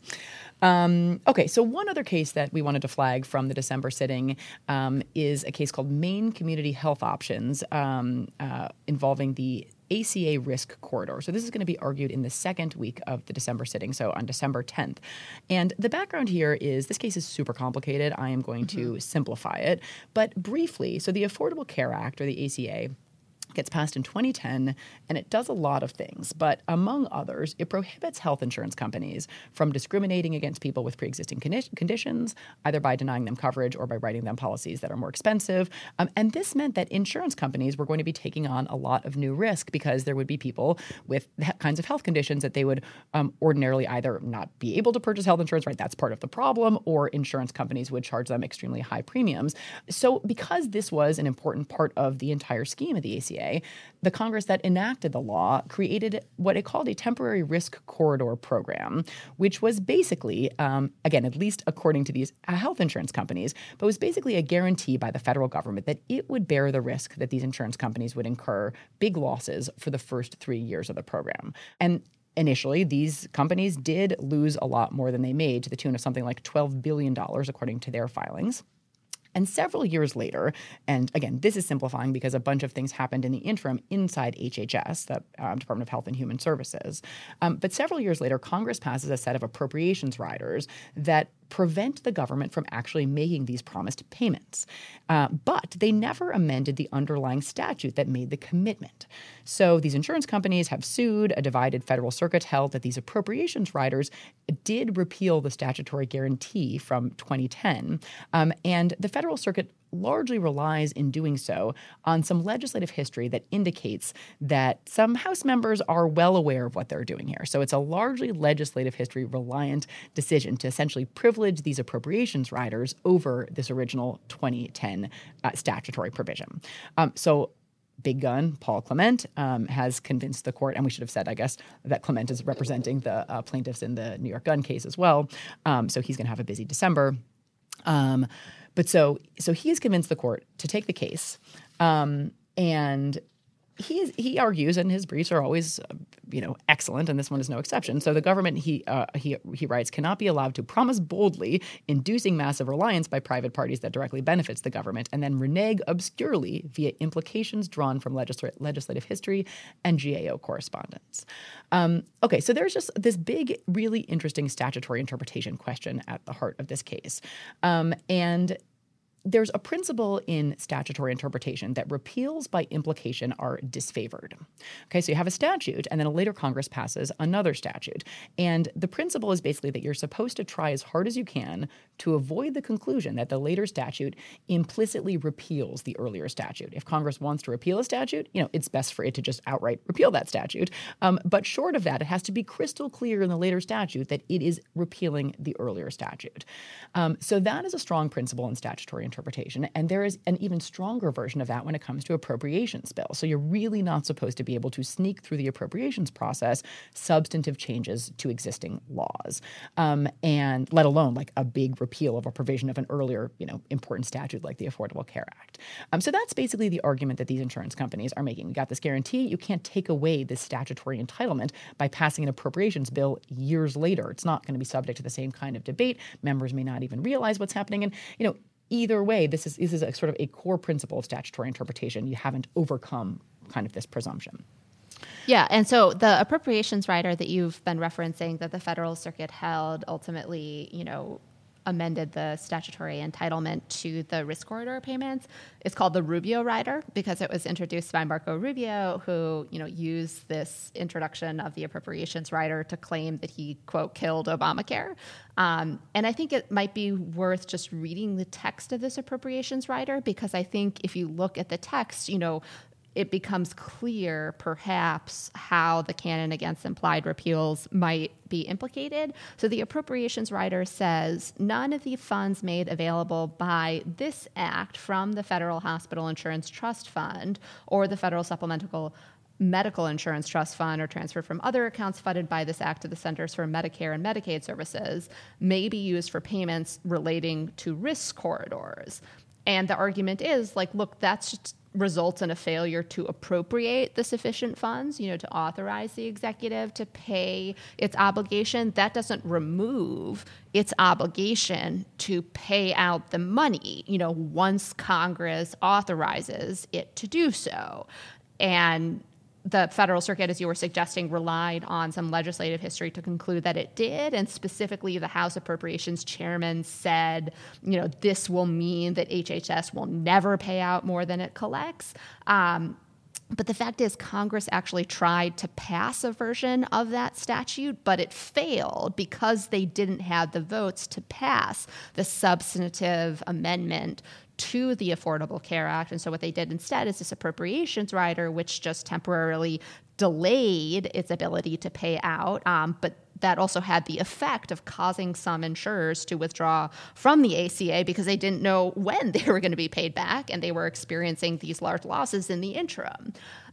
Um, okay. So one other case that we wanted to flag from the December sitting um, is a case called Maine Community Health Options um, uh, involving the A C A risk corridor. So this is going to be argued in the second week of the December sitting, so on December tenth. And the background here is this case is super complicated. I am going mm-hmm. to simplify it. But briefly, so the Affordable Care Act, or the A C A, gets passed in twenty ten, and it does a lot of things. But among others, it prohibits health insurance companies from discriminating against people with pre-existing condi- conditions, either by denying them coverage or by writing them policies that are more expensive. Um, and this meant that insurance companies were going to be taking on a lot of new risk because there would be people with the kinds of health conditions that they would um, ordinarily either not be able to purchase health insurance, right? That's part of the problem, or insurance companies would charge them extremely high premiums. So because this was an important part of the entire scheme of the A C A, A, the Congress that enacted the law created what it called a temporary risk corridor program, which was basically, um, again, at least according to these health insurance companies, but was basically a guarantee by the federal government that it would bear the risk that these insurance companies would incur big losses for the first three years of the program. And initially, these companies did lose a lot more than they made, to the tune of something like twelve billion dollars, according to their filings. And several years later, and again, this is simplifying because a bunch of things happened in the interim inside H H S, the um, Department of Health and Human Services. Um, but several years later, Congress passes a set of appropriations riders that prevent the government from actually making these promised payments. Uh, but they never amended the underlying statute that made the commitment. So these insurance companies have sued. A divided federal circuit held that these appropriations riders did repeal the statutory guarantee from twenty ten. Um, and the federal circuit largely relies in doing so on some legislative history that indicates that some House members are well aware of what they're doing here. So it's a largely legislative history reliant decision to essentially privilege these appropriations riders over this original twenty ten uh, statutory provision. Um, so Big gun, Paul Clement, um, has convinced the court, and we should have said, I guess, that Clement is representing the uh, plaintiffs in the New York gun case as well. Um, so he's going to have a busy December. Um, but so so he has convinced the court to take the case, um, and he is, he argues, and his briefs are always, uh, you know, excellent, and this one is no exception. So the government, he uh, he he writes, cannot be allowed to promise boldly, inducing massive reliance by private parties that directly benefits the government, and then renege obscurely via implications drawn from legisl- legislative history and G A O correspondence. Um, okay, so there's just this big, really interesting statutory interpretation question at the heart of this case, um, and there's a principle in statutory interpretation that repeals by implication are disfavored. Okay, so you have a statute, and then a later Congress passes another statute. And the principle is basically that you're supposed to try as hard as you can to avoid the conclusion that the later statute implicitly repeals the earlier statute. If Congress wants to repeal a statute, you know, it's best for it to just outright repeal that statute. Um, but short of that, it has to be crystal clear in the later statute that it is repealing the earlier statute. Um, so that is a strong principle in statutory interpretation. interpretation. And there is an even stronger version of that when it comes to appropriations bills. So you're really not supposed to be able to sneak through the appropriations process substantive changes to existing laws, um, and let alone like a big repeal of a provision of an earlier, you know, important statute like the Affordable Care Act. Um, so that's basically the argument that these insurance companies are making. We got this guarantee. You can't take away this statutory entitlement by passing an appropriations bill years later. It's not going to be subject to the same kind of debate. Members may not even realize what's happening. And, you know, either way, this is this is a sort of a core principle of statutory interpretation. You haven't overcome kind of this presumption. Yeah, and so the appropriations rider that you've been referencing that the Federal Circuit held ultimately, you know, amended the statutory entitlement to the risk corridor payments. It's called the Rubio rider because it was introduced by Marco Rubio, who, you know, used this introduction of the appropriations rider to claim that he, quote, killed Obamacare. Um, and I think it might be worth just reading the text of this appropriations rider because I think if you look at the text, you know, it becomes clear, perhaps, how the canon against implied repeals might be implicated. So the appropriations rider says, none of the funds made available by this act from the Federal Hospital Insurance Trust Fund or the Federal Supplemental Medical Insurance Trust Fund or transferred from other accounts funded by this act to the Centers for Medicare and Medicaid Services may be used for payments relating to risk corridors. And the argument is, like, look, that's just results in a failure to appropriate the sufficient funds, you know, to authorize the executive to pay its obligation. That doesn't remove its obligation to pay out the money, you know, once Congress authorizes it to do so. And the Federal Circuit, as you were suggesting, relied on some legislative history to conclude that it did. And specifically, the House Appropriations Chairman said, you know, this will mean that H H S will never pay out more than it collects. Um, But the fact is, Congress actually tried to pass a version of that statute, but it failed because they didn't have the votes to pass the substantive amendment to the Affordable Care Act. And so what they did instead is this appropriations rider, which just temporarily delayed its ability to pay out, um, but that also had the effect of causing some insurers to withdraw from the A C A because they didn't know when they were going to be paid back, and they were experiencing these large losses in the interim.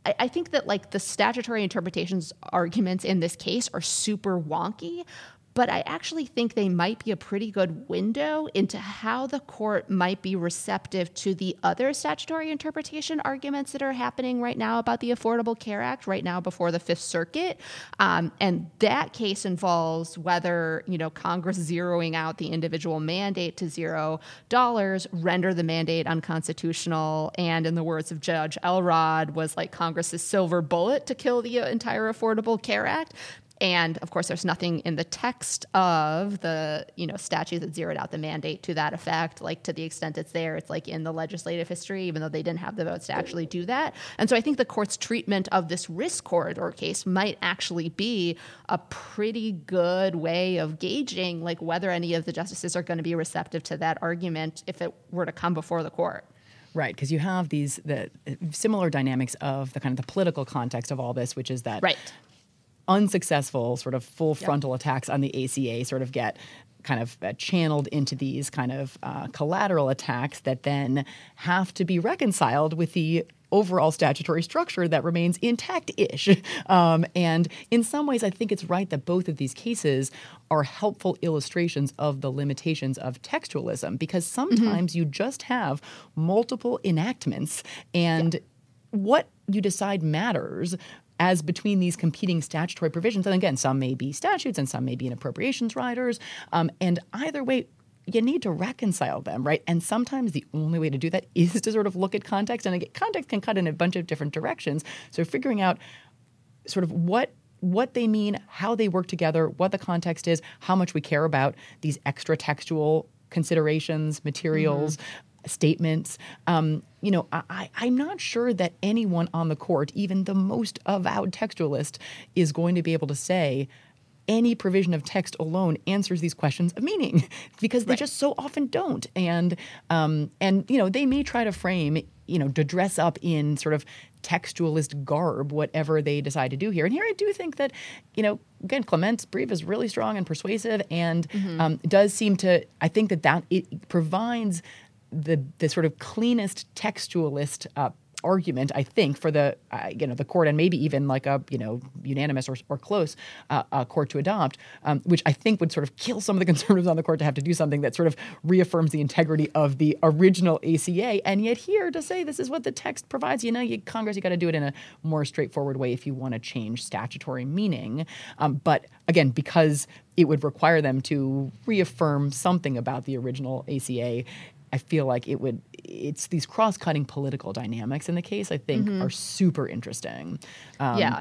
I, I think that like the statutory interpretations arguments in this case are super wonky, but I actually think they might be a pretty good window into how the court might be receptive to the other statutory interpretation arguments that are happening right now about the Affordable Care Act, right now before the Fifth Circuit. Um, and that case involves whether, you know, Congress zeroing out the individual mandate to zero dollars render the mandate unconstitutional. And in the words of Judge Elrod, was like Congress's silver bullet to kill the entire Affordable Care Act. And of course, there's nothing in the text of the, you know, statute that zeroed out the mandate to that effect. Like, to the extent it's there, it's like in the legislative history, even though they didn't have the votes to actually do that. And so I think the court's treatment of this risk corridor case might actually be a pretty good way of gauging like whether any of the justices are going to be receptive to that argument if it were to come before the court. Right, because you have these the similar dynamics of the kind of the political context of all this, which is that right. unsuccessful sort of full Yep. frontal attacks on the A C A sort of get kind of uh, channeled into these kind of uh, collateral attacks that then have to be reconciled with the overall statutory structure that remains intact-ish. Um, and in some ways, I think it's right that both of these cases are helpful illustrations of the limitations of textualism, because sometimes mm-hmm. you just have multiple enactments, and yeah. what you decide matters as between these competing statutory provisions. And again, some may be statutes and some may be in appropriations riders. Um, and either way, you need to reconcile them, right? And sometimes the only way to do that is to sort of look at context. And again, context can cut in a bunch of different directions. So figuring out sort of what what they mean, how they work together, what the context is, how much we care about these extra textual considerations, materials, mm-hmm. statements. Um, you know, I, I'm not sure that anyone on the court, even the most avowed textualist, is going to be able to say any provision of text alone answers these questions of meaning, because they right. just so often don't. And, um, and you know, they may try to frame, you know, to dress up in sort of textualist garb whatever they decide to do here. And here I do think that, you know, again, Clement's brief is really strong and persuasive, and mm-hmm. um, does seem to, I think that that it provides the the sort of cleanest textualist uh, argument, I think, for the uh, you know the court, and maybe even like a you know unanimous or, or close uh, uh, court to adopt, um, which I think would sort of kill some of the conservatives on the court to have to do something that sort of reaffirms the integrity of the original A C A. And yet here to say this is what the text provides, you know, you, Congress, you got to do it in a more straightforward way if you want to change statutory meaning. Um, but again, because it would require them to reaffirm something about the original A C A, I feel like it would, it's these cross-cutting political dynamics in the case, I think, mm-hmm. are super interesting. Um, yeah.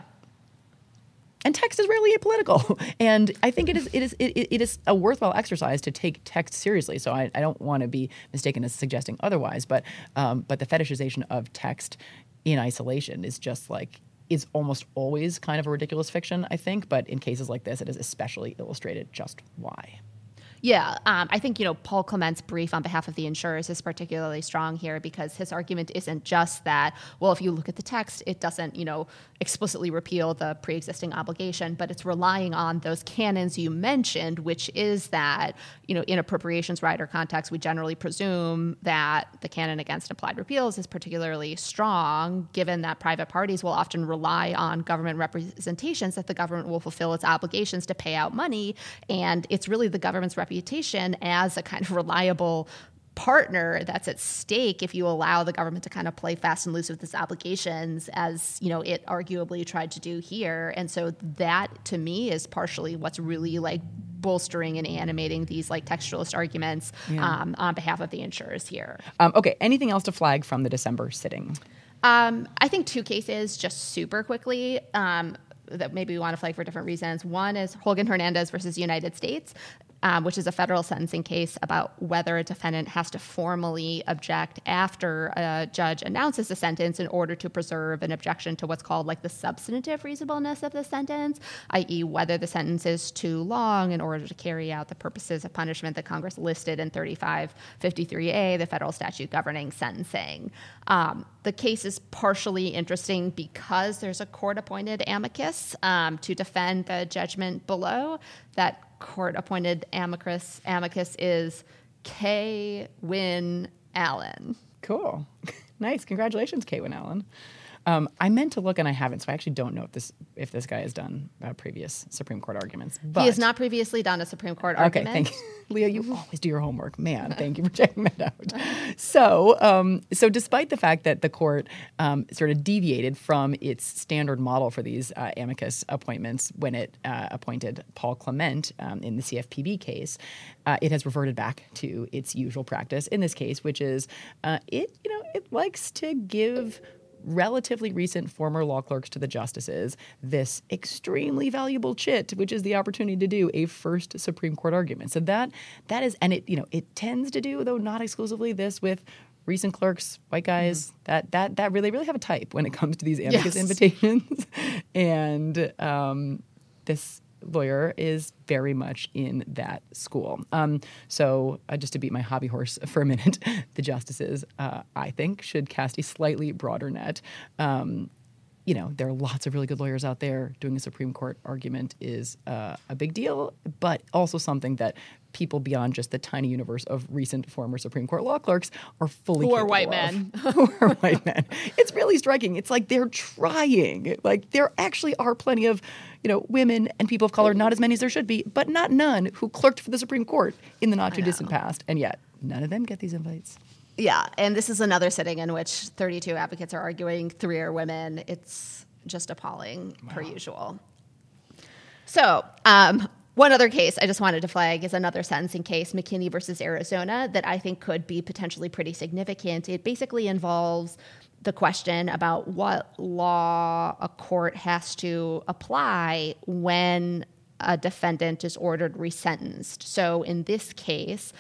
And text is rarely apolitical. And I think it is it is it, it is a worthwhile exercise to take text seriously. So I, I don't want to be mistaken as suggesting otherwise, but um, but the fetishization of text in isolation is just like, is almost always kind of a ridiculous fiction, I think. But in cases like this, it is especially illustrated just why. Yeah, um, I think, you know, Paul Clement's brief on behalf of the insurers is particularly strong here, because his argument isn't just that, well, if you look at the text, it doesn't, you know, explicitly repeal the pre-existing obligation, but it's relying on those canons you mentioned, which is that, you know, in appropriations rider context, we generally presume that the canon against implied repeals is particularly strong, given that private parties will often rely on government representations that the government will fulfill its obligations to pay out money, and it's really the government's reputation reputation as a kind of reliable partner that's at stake if you allow the government to kind of play fast and loose with its obligations, as, you know, it arguably tried to do here. And so that, to me, is partially what's really like bolstering and animating these like textualist arguments yeah. um, on behalf of the insurers here. Um, okay, anything else to flag from the December sitting? Um, I think two cases just super quickly. Um, that maybe we want to flag for different reasons. One is Holguin Hernandez versus United States, um, which is a federal sentencing case about whether a defendant has to formally object after a judge announces a sentence in order to preserve an objection to what's called like the substantive reasonableness of the sentence, that is whether the sentence is too long in order to carry out the purposes of punishment that Congress listed in thirty-five fifty-three A, the federal statute governing sentencing. Um, the case is partially interesting because there's a court-appointed amicus um, to defend the judgment below. That court-appointed amicus amicus is Kay Wynne Allen. Cool. Nice. Congratulations, Kay Wynne Allen. Um, I meant to look and I haven't, so I actually don't know if this if this guy has done uh, previous Supreme Court arguments. But he has not previously done a Supreme Court argument. Okay, thank you. Leah, you always do your homework. Man, thank you for checking that out. So, um, so despite the fact that the court um, sort of deviated from its standard model for these uh, amicus appointments when it uh, appointed Paul Clement um, in the C F P B case, uh, it has reverted back to its usual practice in this case, which is uh, it, you know, it likes to give relatively recent former law clerks to the justices this extremely valuable chit, which is the opportunity to do a first Supreme Court argument. So that that is, and it you know it tends to do, though not exclusively, this with recent clerks, white guys mm-hmm. that that that really really have a type when it comes to these amicus yes. invitations, and um, this lawyer is very much in that school. Um, so uh, just to beat my hobby horse for a minute, the justices, uh, I think, should cast a slightly broader net. Um, you know, there are lots of really good lawyers out there. Doing a Supreme Court argument is uh, a big deal, but also something that people beyond just the tiny universe of recent former Supreme Court law clerks are fully Who are capable white of. men. Who are white men. It's really striking. It's like they're trying. Like there actually are plenty of, you know, women and people of color, not as many as there should be, but not none, who clerked for the Supreme Court in the not too distant past. And yet none of them get these invites. Yeah, and this is another sitting in which thirty-two advocates are arguing, three are women. It's just appalling, wow. per usual. So, um, one other case I just wanted to flag is another sentencing case, McKinney versus Arizona, that I think could be potentially pretty significant. It basically involves the question about what law a court has to apply when a defendant is ordered resentenced. So in this case,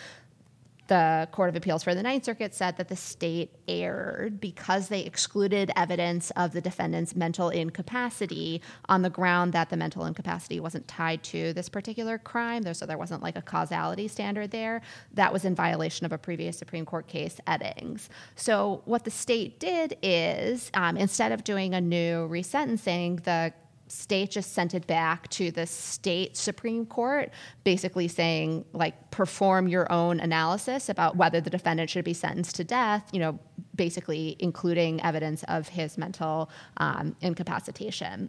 the Court of Appeals for the Ninth Circuit said that the state erred because they excluded evidence of the defendant's mental incapacity on the ground that the mental incapacity wasn't tied to this particular crime. So there wasn't like a causality standard there. That was in violation of a previous Supreme Court case, Eddings. So what the state did is, um, instead of doing a new resentencing, the state just sent it back to the state Supreme Court, basically saying, like, perform your own analysis about whether the defendant should be sentenced to death, you know, basically including evidence of his mental um, incapacitation.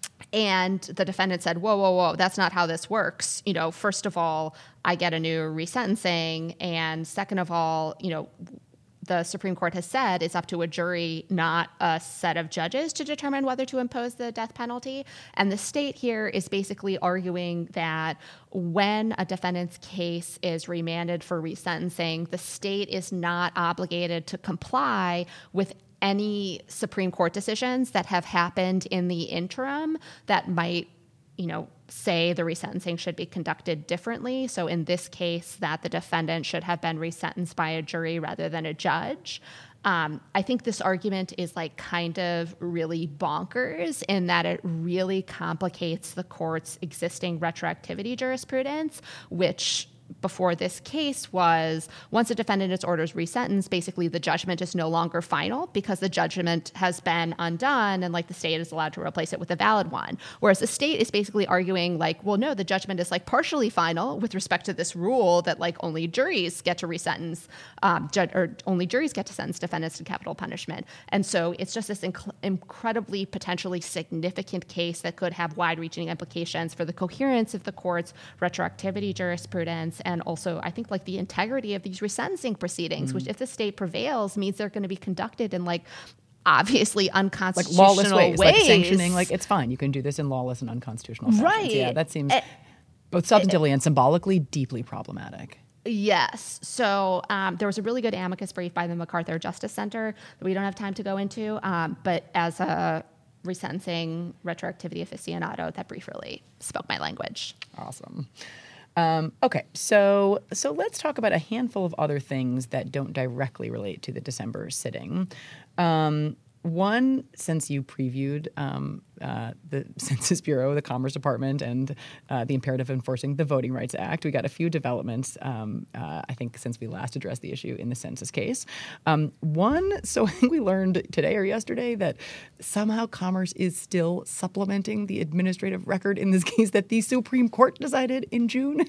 And the defendant said, whoa, whoa, whoa, that's not how this works. You know, first of all, I get a new resentencing. And second of all, you know, the Supreme Court has said it's up to a jury, not a set of judges, to determine whether to impose the death penalty. And the state here is basically arguing that when a defendant's case is remanded for resentencing, the state is not obligated to comply with any Supreme Court decisions that have happened in the interim that might, you know, say the resentencing should be conducted differently. So in this case, that the defendant should have been resentenced by a jury rather than a judge. Um, I think this argument is like kind of really bonkers in that it really complicates the court's existing retroactivity jurisprudence, which before this case was once a defendant is ordered resentenced, basically the judgment is no longer final because the judgment has been undone and like the state is allowed to replace it with a valid one. Whereas the state is basically arguing like, well, no, the judgment is like partially final with respect to this rule that like only juries get to resentence, um, ju- or only juries get to sentence defendants to capital punishment. And so it's just this inc- incredibly potentially significant case that could have wide-reaching implications for the coherence of the court's retroactivity jurisprudence. And also, I think, like the integrity of these resentencing proceedings, mm. which if the state prevails means they're going to be conducted in like obviously unconstitutional like lawless ways, ways. Like sanctioning, like it's fine. You can do this in lawless and unconstitutional fashions. Right. Yeah, that seems it, both substantively it, and symbolically deeply problematic. Yes. So um, there was a really good amicus brief by the MacArthur Justice Center that we don't have time to go into, um, but as a resentencing retroactivity aficionado, that brief really spoke my language. Awesome. Um, okay, so so let's talk about a handful of other things that don't directly relate to the December sitting. Um, one, since you previewed um, uh, the Census Bureau, the Commerce Department, and uh, the imperative of enforcing the Voting Rights Act, we got a few developments, um, uh, I think, since we last addressed the issue in the census case. Um, one, so I think we learned today or yesterday that somehow Commerce is still supplementing the administrative record in this case that the Supreme Court decided in June.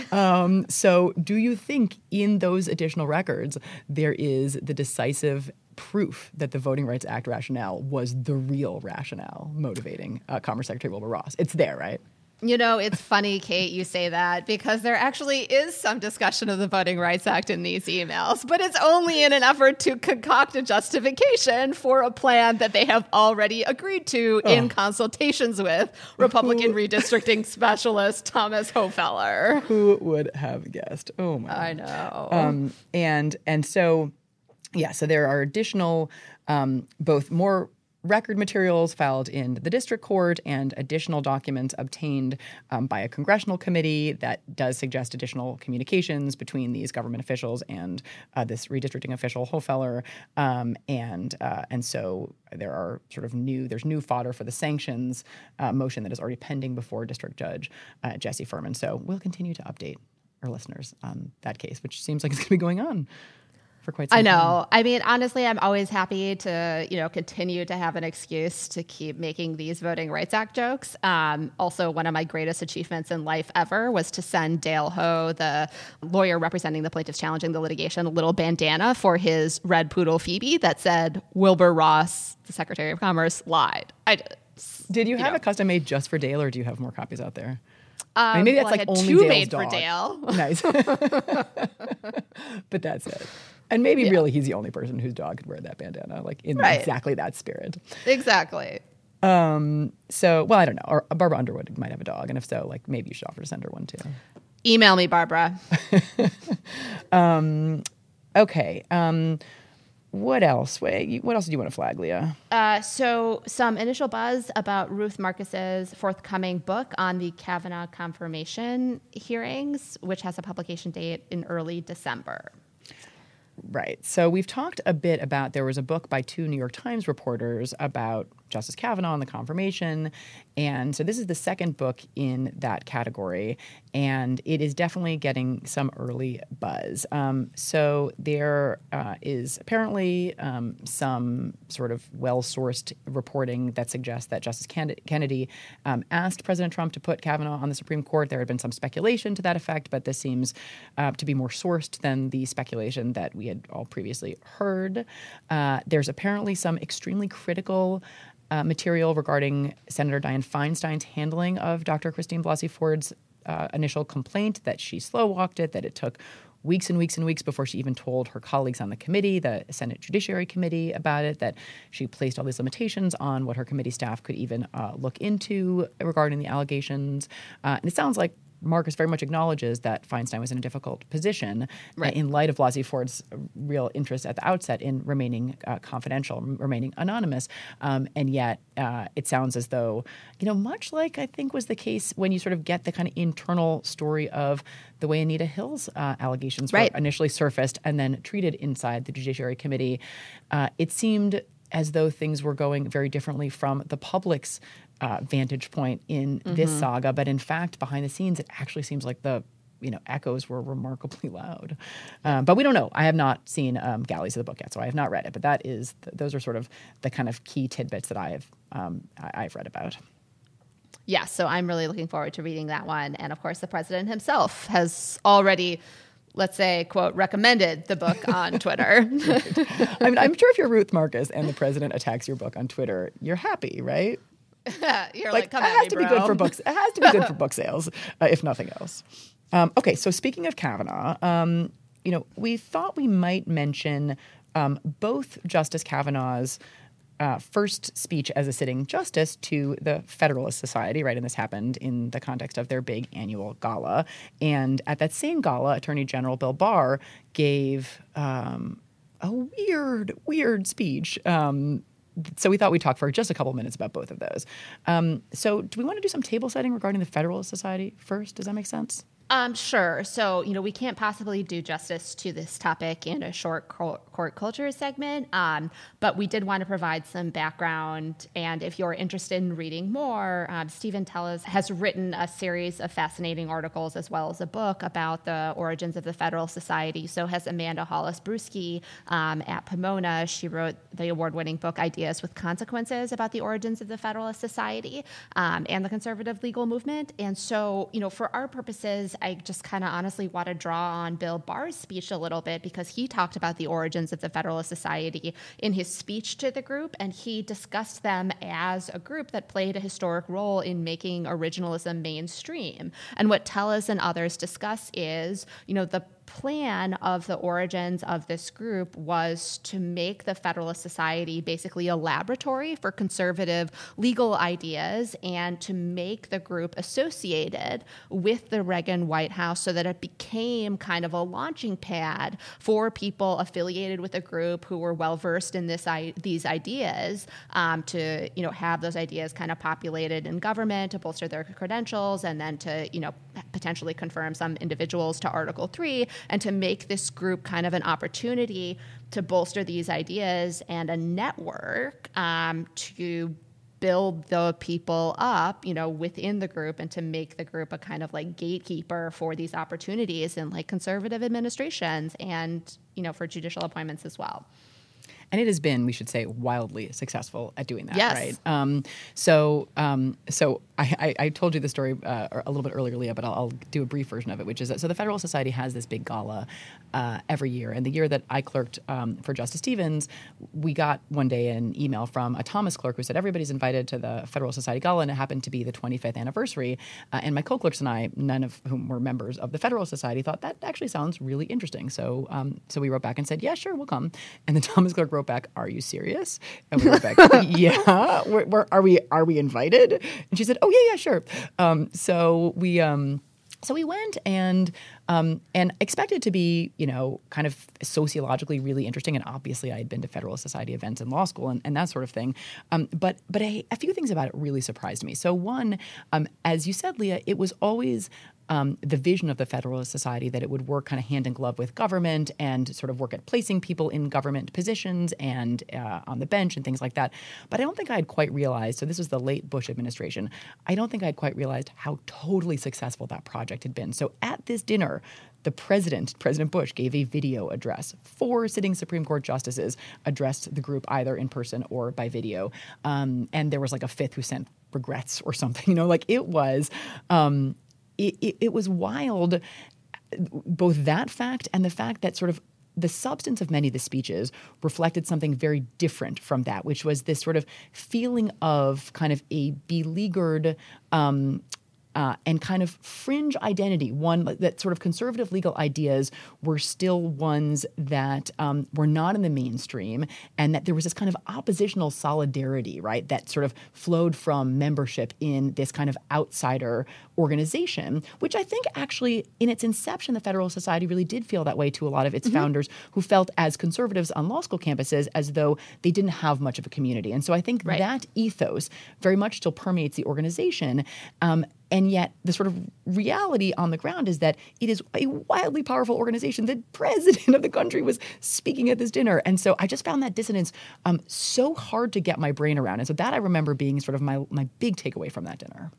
Um, so do you think in those additional records there is the decisive proof that the Voting Rights Act rationale was the real rationale motivating uh, Commerce Secretary Wilbur Ross. It's there, right? You know, it's funny, Kate, you say that because there actually is some discussion of the Voting Rights Act in these emails, but it's only in an effort to concoct a justification for a plan that they have already agreed to oh. in consultations with Republican redistricting specialist Thomas Hofeller. Who would have guessed? Oh, my. I know. Um, and, and so, yeah, so there are additional, um, both more record materials filed in the district court and additional documents obtained um, by a congressional committee that does suggest additional communications between these government officials and uh, this redistricting official, Hofeller. Um, and uh, and so there are sort of new, there's new fodder for the sanctions uh, motion that is already pending before District Judge uh, Jesse Furman. So we'll continue to update our listeners on that case, which seems like it's going to be going on. Quite I know. Time. I mean, honestly, I'm always happy to, you know, continue to have an excuse to keep making these Voting Rights Act jokes. Um, also, one of my greatest achievements in life ever was to send Dale Ho, the lawyer representing the plaintiffs challenging the litigation, a little bandana for his red poodle Phoebe that said Wilbur Ross, the Secretary of Commerce, lied. I did. Did you, you have know. a custom made just for Dale, or do you have more copies out there? Um, I mean, maybe that's well, like I had only two Dale's made dog. for Dale. Nice. But that's it. And maybe yeah. really he's the only person whose dog could wear that bandana, like in right. exactly that spirit. Exactly. Um, so, well, I don't know. Or Barbara Underwood might have a dog. And if so, like maybe you should offer to send her one too. Email me, Barbara. um, okay. Um, what else? Wait, what else do you want to flag, Leah? Uh, so some initial buzz about Ruth Marcus's forthcoming book on the Kavanaugh confirmation hearings, which has a publication date in early December. Right. So we've talked a bit about, there was a book by two New York Times reporters about Justice Kavanaugh and the confirmation. And so this is the second book in that category, and it is definitely getting some early buzz. Um, so there uh, is apparently um, some sort of well-sourced reporting that suggests that Justice Kennedy um, asked President Trump to put Kavanaugh on the Supreme Court. There had been some speculation to that effect, but this seems uh, to be more sourced than the speculation that we had all previously heard. Uh, there's apparently some extremely critical Uh, material regarding Senator Dianne Feinstein's handling of Doctor Christine Blasey Ford's uh, initial complaint, that she slow-walked it, that it took weeks and weeks and weeks before she even told her colleagues on the committee, the Senate Judiciary Committee, about it, that she placed all these limitations on what her committee staff could even uh, look into regarding the allegations. Uh, and it sounds like Marcus very much acknowledges that Feinstein was in a difficult position right. in light of Blasey Ford's real interest at the outset in remaining uh, confidential, remaining anonymous. Um, and yet uh, it sounds as though, you know, much like I think was the case when you sort of get the kind of internal story of the way Anita Hill's uh, allegations right. were initially surfaced and then treated inside the Judiciary Committee, uh, it seemed as though things were going very differently from the public's Uh, vantage point in mm-hmm. this saga, but in fact, behind the scenes, it actually seems like the you know echoes were remarkably loud. Um, but we don't know. I have not seen um, Galleys of the book yet, so I have not read it. But that is th- those are sort of the kind of key tidbits that I have um, I- I've read about. Yeah, so I'm really looking forward to reading that one, and of course, the president himself has already, let's say, quote, recommended the book on Twitter. I mean, I'm sure if you're Ruth Marcus and the president attacks your book on Twitter, you're happy, right? You're like, like, come it at has me, to bro. be good for books. It has to be good for book sales, uh, if nothing else. Um, okay, so speaking of Kavanaugh, um, you know, we thought we might mention um, both Justice Kavanaugh's uh, first speech as a sitting justice to the Federalist Society, right? And this happened in the context of their big annual gala. And at that same gala, Attorney General Bill Barr gave um, a weird, weird speech. Um, So we thought we'd talk for just a couple minutes about both of those. Um, so do we want to do some table setting regarding the Federalist Society first? Does that make sense? Um, sure. So, you know, we can't possibly do justice to this topic in a short court culture segment, um, but we did want to provide some background. And if you're interested in reading more, um, Stephen Telles has written a series of fascinating articles as well as a book about the origins of the Federalist Society. So has Amanda Hollis-Brusky um, at Pomona. She wrote the award-winning book Ideas with Consequences about the origins of the Federalist Society um, and the conservative legal movement. And so, you know, for our purposes, I just kind of honestly want to draw on Bill Barr's speech a little bit, because he talked about the origins of the Federalist Society in his speech to the group, and he discussed them as a group that played a historic role in making originalism mainstream. And what Tellez and others discuss is, you know, the plan of the origins of this group was to make the Federalist Society basically a laboratory for conservative legal ideas, and to make the group associated with the Reagan White House so that it became kind of a launching pad for people affiliated with the group who were well versed in this I- these ideas, um, to, you know, have those ideas kind of populated in government to bolster their credentials, and then to, you know, potentially confirm some individuals to Article Three, and to make this group kind of an opportunity to bolster these ideas and a network um, to build the people up, you know, within the group, and to make the group a kind of like gatekeeper for these opportunities in like conservative administrations, and, you know, for judicial appointments as well. And it has been, we should say, wildly successful at doing that, yes. right? Um, so, um, so I, I, I told you the story uh, a little bit earlier, Leah, but I'll, I'll do a brief version of it, which is that so the Federalist Society has this big gala uh, every year, and the year that I clerked um, for Justice Stevens, we got one day an email from a Thomas clerk who said everybody's invited to the Federalist Society gala, and it happened to be the twenty-fifth anniversary. Uh, and my co-clerks and I, none of whom were members of the Federalist Society, thought that actually sounds really interesting. So, um, so we wrote back and said, yeah, sure, we'll come. And the Thomas clerk wrote back, are you serious? And we wrote back, yeah, we're, we're, are we are we invited? And she said, oh yeah, yeah, sure. Um, so we um, so we went and um, and expected to be, you know, kind of sociologically really interesting. And obviously, I had been to Federalist Society events in law school and, and that sort of thing. Um, but but a, a few things about it really surprised me. So one, um, as you said, Leah, it was always Um, the vision of the Federalist Society that it would work kind of hand in glove with government and sort of work at placing people in government positions and uh, on the bench and things like that. But I don't think I had quite realized, so this was the late Bush administration, I don't think I had quite realized how totally successful that project had been. So at this dinner, the president, President Bush, gave a video address. Four sitting Supreme Court justices addressed the group either in person or by video. Um, and there was like a fifth who sent regrets or something. You know, like it was... Um, It, it, it was wild, both that fact and the fact that sort of the substance of many of the speeches reflected something very different from that, which was this sort of feeling of kind of a beleaguered um, uh, and kind of fringe identity, one that sort of conservative legal ideas were still ones that um, were not in the mainstream, and that there was this kind of oppositional solidarity, right, that sort of flowed from membership in this kind of outsider organization, which I think actually in its inception, the Federalist Society really did feel that way to a lot of its mm-hmm. founders who felt as conservatives on law school campuses as though they didn't have much of a community. And so I think right. that ethos very much still permeates the organization. Um, and yet the sort of reality on the ground is that it is a wildly powerful organization. The president of the country was speaking at this dinner. And so I just found that dissonance um, so hard to get my brain around. And so that I remember being sort of my, my big takeaway from that dinner.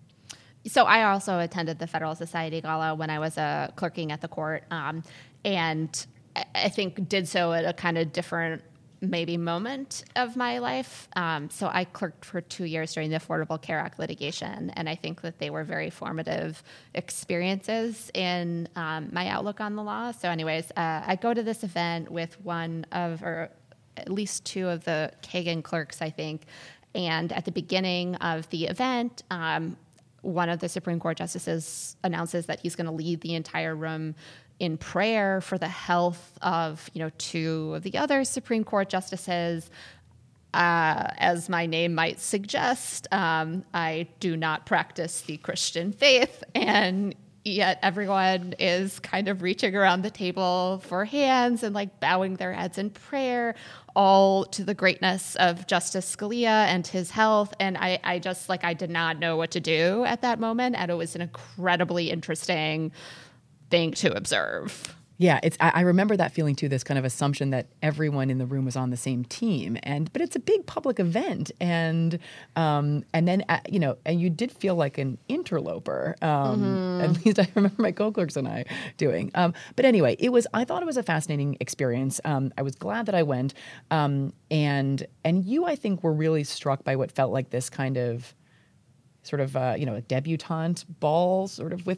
So I also attended the Federalist Society Gala when I was uh, clerking at the court, um, and I think did so at a kind of different maybe moment of my life. Um, so I clerked for two years during the Affordable Care Act litigation, and I think that they were very formative experiences in um, my outlook on the law. So anyways, uh, I go to this event with one of, or at least two of the Kagan clerks, I think, and at the beginning of the event, um, one of the Supreme Court justices announces that he's going to lead the entire room in prayer for the health of, you know, two of the other Supreme Court justices. Uh, as my name might suggest, um, I do not practice the Christian faith, and yet everyone is kind of reaching around the table for hands and like bowing their heads in prayer, all to the greatness of Justice Scalia and his health. And I, I just like, I did not know what to do at that moment. And it was an incredibly interesting thing to observe. Yeah, it's. I, I remember that feeling too. This kind of assumption that everyone in the room was on the same team, and but it's a big public event, and um, and then uh, you know, and you did feel like an interloper. Um, mm-hmm. At least I remember my co-clerks and I doing. Um, but anyway, it was. I thought it was a fascinating experience. Um, I was glad that I went, um, and and you, I think, were really struck by what felt like this kind of, sort of, uh, you know, a debutante ball, sort of with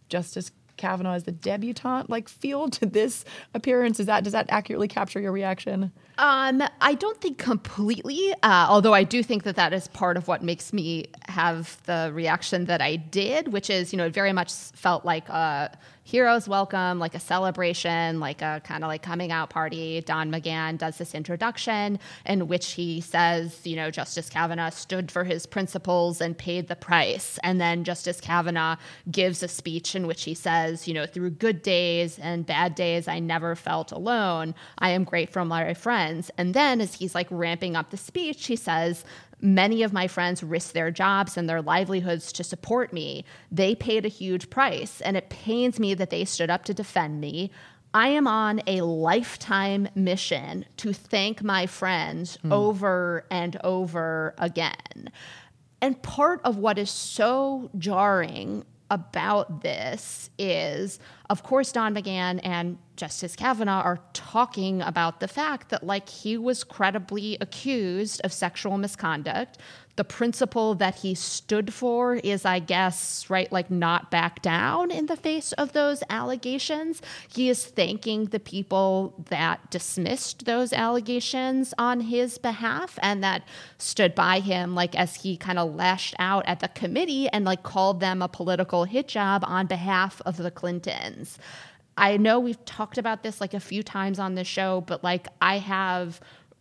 Justice Kavanaugh as the debutante like feel to this appearance? Is that does that accurately capture your reaction? Um, I don't think completely, uh, although I do think that that is part of what makes me have the reaction that I did, which is, you know, it very much felt like a hero's welcome, like a celebration, like a kind of like coming out party. Don McGahn does this introduction in which he says, you know, Justice Kavanaugh stood for his principles and paid the price. And then Justice Kavanaugh gives a speech in which he says, you know, through good days and bad days, I never felt alone. I am grateful for my friends. And then as he's like ramping up the speech, he says, many of my friends risked their jobs and their livelihoods to support me. They paid a huge price, and it pains me that they stood up to defend me. I am on a lifetime mission to thank my friends mm. over and over again. And part of what is so jarring about this is, of course, Don McGahn and Justice Kavanaugh are talking about the fact that, like, he was credibly accused of sexual misconduct. The principle that he stood for is, I guess, right, like not back down in the face of those allegations. He is thanking the people that dismissed those allegations on his behalf and that stood by him, like, as he kind of lashed out at the committee and, like, called them a political hit job on behalf of the Clintons. I know we've talked about this, like, a few times on the show, but, like, I have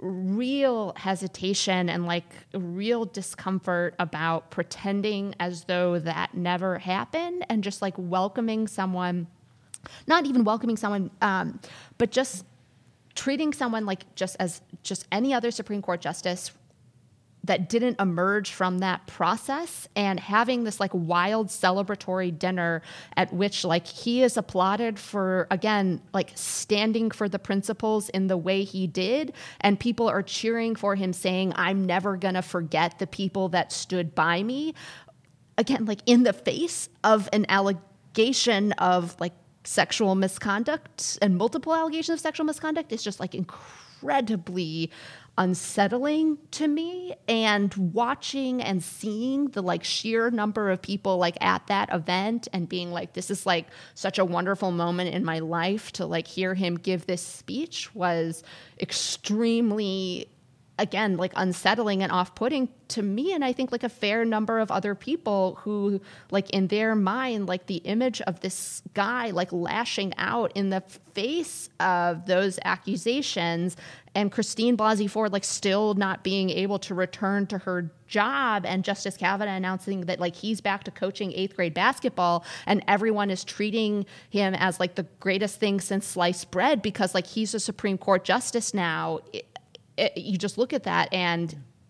real hesitation and like real discomfort about pretending as though that never happened and just like welcoming someone, not even welcoming someone, um, but just treating someone like just as just any other Supreme Court justice that didn't emerge from that process, and having this like wild celebratory dinner at which like he is applauded for, again, like standing for the principles in the way he did. And people are cheering for him saying, I'm never going to forget the people that stood by me. Again, like in the face of an allegation of like sexual misconduct and multiple allegations of sexual misconduct is just like incredibly unsettling to me. And watching and seeing the like sheer number of people like at that event and being like, this is like such a wonderful moment in my life to like hear him give this speech was extremely, again, like unsettling and off-putting to me. And I think like a fair number of other people who like in their mind, like the image of this guy like lashing out in the face of those accusations and Christine Blasey Ford like still not being able to return to her job, and Justice Kavanaugh announcing that like he's back to coaching eighth grade basketball, and everyone is treating him as like the greatest thing since sliced bread because like he's a Supreme Court justice now. It, It, you just look at that and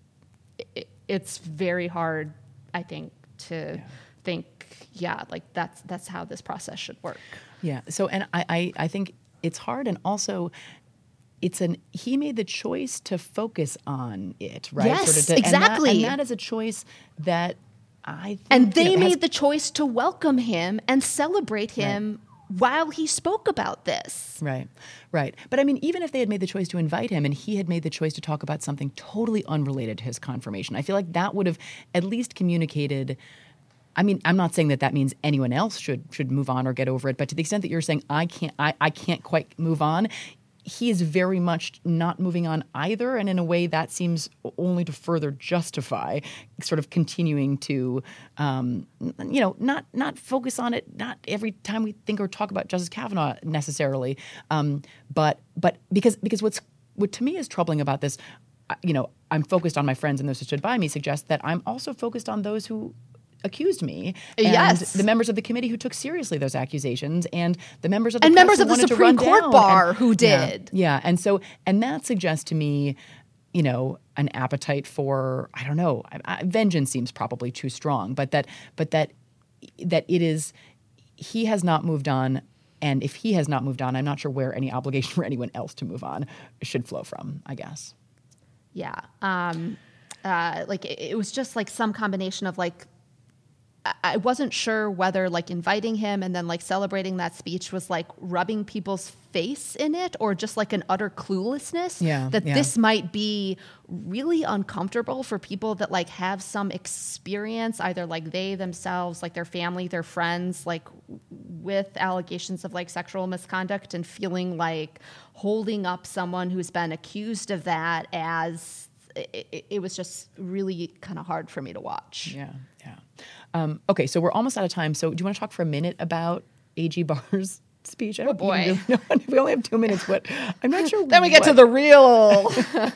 it, it's very hard, I think, to yeah. think, yeah, like that's that's how this process should work. Yeah. So, and I, I, I think it's hard, and also it's an he made the choice to focus on it, right? Yes, sort of to, exactly. And that, and that is a choice that I think, and they you know, made has, the choice to welcome him and celebrate him. Right. While he spoke about this. Right, right. But I mean, even if they had made the choice to invite him and he had made the choice to talk about something totally unrelated to his confirmation, I feel like that would have at least communicated. I mean, I'm not saying that that means anyone else should should move on or get over it, but to the extent that you're saying I can't, I, I can't quite move on, he is very much not moving on either, and in a way that seems only to further justify sort of continuing to, um, you know, not not focus on it, not every time we think or talk about Justice Kavanaugh necessarily, um, but but because because what's what to me is troubling about this, you know, I'm focused on my friends and those who stood by me, suggests that I'm also focused on those who accused me, and yes. the members of the committee who took seriously those accusations, and the members of the and members who of the wanted Supreme to run Court down. bar and, who did. Yeah, yeah, and so and that suggests to me, you know, an appetite for I don't know, I, I, vengeance seems probably too strong, but that but that that it is he has not moved on. And if he has not moved on, I'm not sure where any obligation for anyone else to move on should flow from, I guess. Yeah. Um, uh, like it, it was just like some combination of like, I wasn't sure whether like inviting him and then like celebrating that speech was like rubbing people's face in it or just like an utter cluelessness yeah, that yeah. this might be really uncomfortable for people that like have some experience, either like they themselves, like their family, their friends, like with allegations of like sexual misconduct and feeling like holding up someone who's been accused of that as it, it was just really kind of hard for me to watch. Yeah, yeah. Um, okay, so we're almost out of time. So do you want to talk for a minute about A G Barr's speech? I don't oh boy, even really know. We only have two minutes, but I'm not sure. Then we get what. to the real,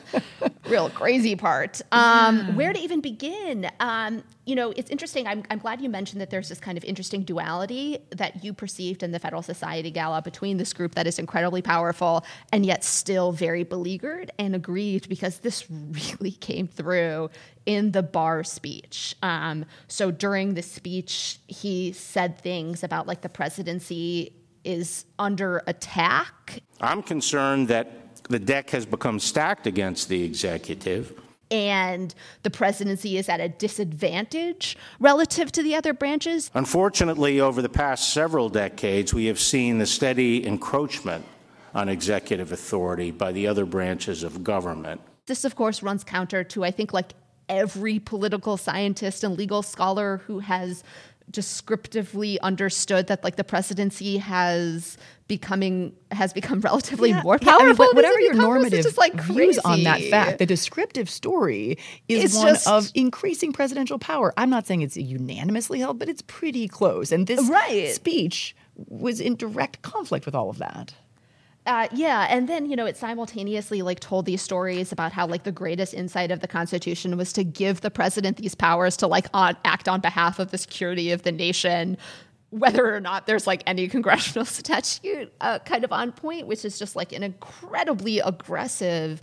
real crazy part. Um, yeah. Where to even begin? Um, you know, it's interesting. I'm, I'm glad you mentioned that there's this kind of interesting duality that you perceived in the Federal Society Gala between this group that is incredibly powerful and yet still very beleaguered and aggrieved, because this really came through in the Barr speech. Um, so during the speech, he said things about like the presidency is under attack. I'm concerned that the deck has become stacked against the executive. And the presidency is at a disadvantage relative to the other branches. Unfortunately, over the past several decades, we have seen the steady encroachment on executive authority by the other branches of government. This, of course, runs counter to, I think, like every political scientist and legal scholar who has descriptively understood that like the presidency has becoming has become relatively yeah, more yeah, powerful. I mean, but whatever your Congress, normative just, like, views on that crazy. fact, the descriptive story is It's one just, of increasing presidential power. I'm not saying it's unanimously held, but it's pretty close. And this right. speech was in direct conflict with all of that. Uh, yeah, and then, you know, it simultaneously, like, told these stories about how, like, the greatest insight of the Constitution was to give the president these powers to, like, on, act on behalf of the security of the nation, whether or not there's, like, any congressional statute uh, kind of on point, which is just, like, an incredibly aggressive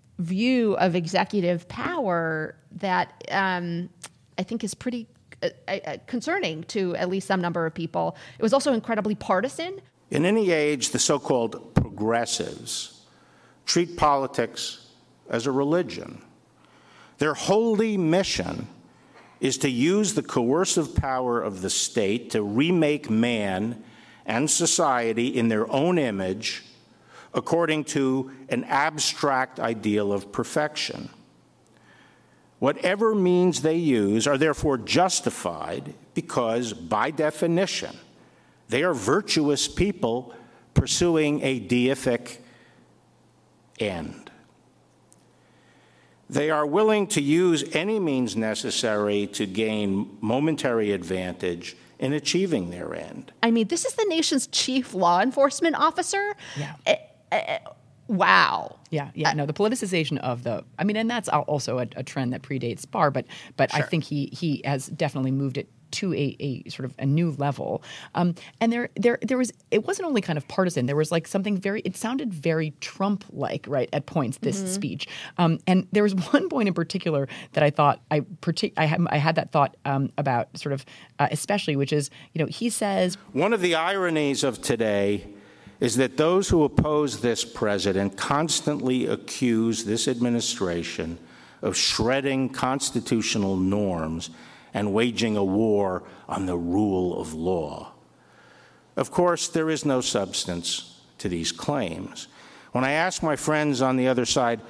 view of executive power that um, I think is pretty uh, uh, concerning to at least some number of people. It was also incredibly partisan. In any age, the so-called progressives treat politics as a religion. Their holy mission is to use the coercive power of the state to remake man and society in their own image according to an abstract ideal of perfection. Whatever means they use are therefore justified because, by definition, they are virtuous people pursuing a deific end. They are willing to use any means necessary to gain momentary advantage in achieving their end. I mean, this is the nation's chief law enforcement officer. Yeah. Uh, uh, wow. Yeah, yeah, no, the politicization of the, I mean, and that's also a, a trend that predates Barr, but but Sure. I think he he has definitely moved it to a, a sort of a new level. Um, and there, there, there was, it wasn't only kind of partisan. There was like something very, it sounded very Trump-like, right, at points, this mm-hmm. speech. Um, and there was one point in particular that I thought, I partic- I, had, I had that thought um, about sort of, uh, especially, which is, you know, he says. One of the ironies of today is that those who oppose this president constantly accuse this administration of shredding constitutional norms and waging a war on the rule of law. Of course, there is no substance to these claims. When I ask my friends on the other side,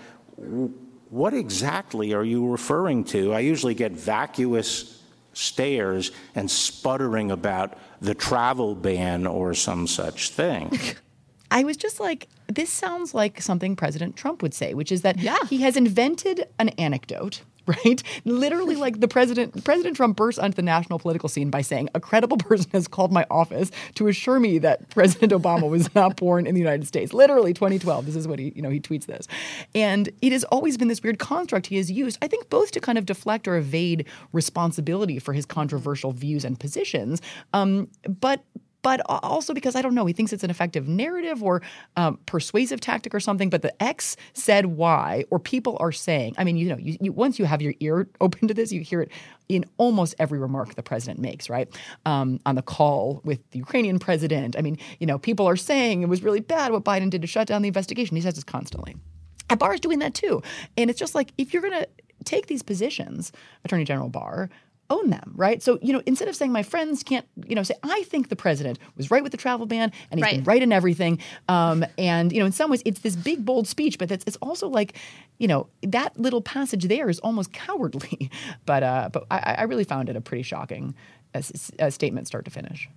what exactly are you referring to? I usually get vacuous stares and sputtering about the travel ban or some such thing. I was just like, this sounds like something President Trump would say, which is that yeah. he has invented an anecdote, right? Literally, like the president, President Trump bursts onto the national political scene by saying, a credible person has called my office to assure me that President Obama was not born in the United States. Literally, twenty twelve. This is what he, you know, he tweets this. And it has always been this weird construct he has used, I think, both to kind of deflect or evade responsibility for his controversial views and positions, um, but But also because, I don't know, he thinks it's an effective narrative or um, persuasive tactic or something. But the X said Y, or people are saying, I mean, you know, you, you, once you have your ear open to this, you hear it in almost every remark the president makes, right? Um, on the call with the Ukrainian president. I mean, you know, people are saying it was really bad what Biden did to shut down the investigation. He says this constantly. And Barr is doing that too. And it's just like, if you're going to take these positions, Attorney General Barr, own them, right? So, you know, instead of saying my friends can't, you know, say, I think the president was right with the travel ban and he's right. been right in everything. Um, and, you know, in some ways it's this big, bold speech, but it's, it's also like, you know, that little passage there is almost cowardly. But uh, but I, I really found it a pretty shocking uh, s- uh, statement start to finish.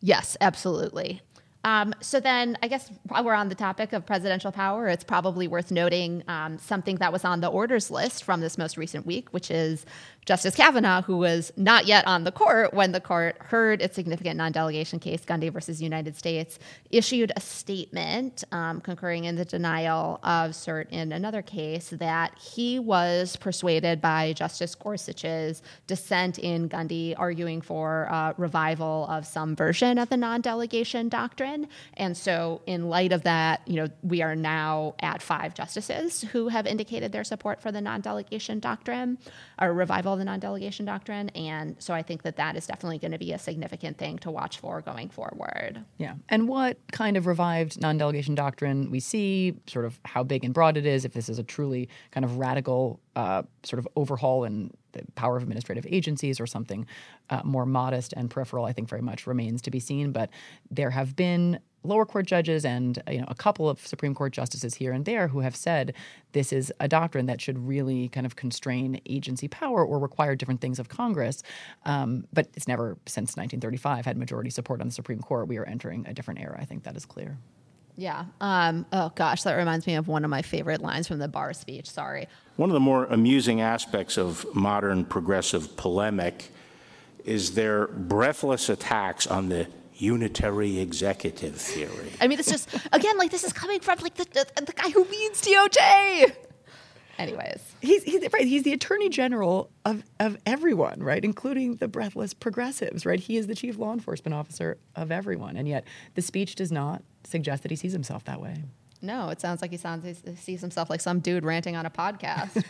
Yes, absolutely. Um, so then I guess while we're on the topic of presidential power, it's probably worth noting um, something that was on the orders list from this most recent week, which is Justice Kavanaugh, who was not yet on the court when the court heard its significant non-delegation case, Gundy versus United States, issued a statement um, concurring in the denial of cert in another case that he was persuaded by Justice Gorsuch's dissent in Gundy, arguing for uh, revival of some version of the non-delegation doctrine. And so in light of that, you know, we are now at five justices who have indicated their support for the non-delegation doctrine, or revival of the non-delegation doctrine. And so I think that that is definitely going to be a significant thing to watch for going forward. Yeah. And what kind of revived non-delegation doctrine we see, sort of how big and broad it is, if this is a truly kind of radical uh, sort of overhaul in the power of administrative agencies or something uh, more modest and peripheral, I think very much remains to be seen. But there have been lower court judges and you know a couple of Supreme Court justices here and there who have said this is a doctrine that should really kind of constrain agency power or require different things of Congress. Um, but it's never since nineteen thirty-five had majority support on the Supreme Court. We are entering a different era. I think that is clear. Yeah. Um, oh, gosh, that reminds me of one of my favorite lines from the Barr speech. Sorry. One of the more amusing aspects of modern progressive polemic is their breathless attacks on the unitary executive theory. I mean, it's just, again, like this is coming from like the, the, the guy who leads D O J. Anyways. He's, he's right. He's the attorney general of, of everyone, right, including the breathless progressives, right? He is the chief law enforcement officer of everyone. And yet the speech does not suggest that he sees himself that way. No, it sounds like he sounds he sees himself like some dude ranting on a podcast.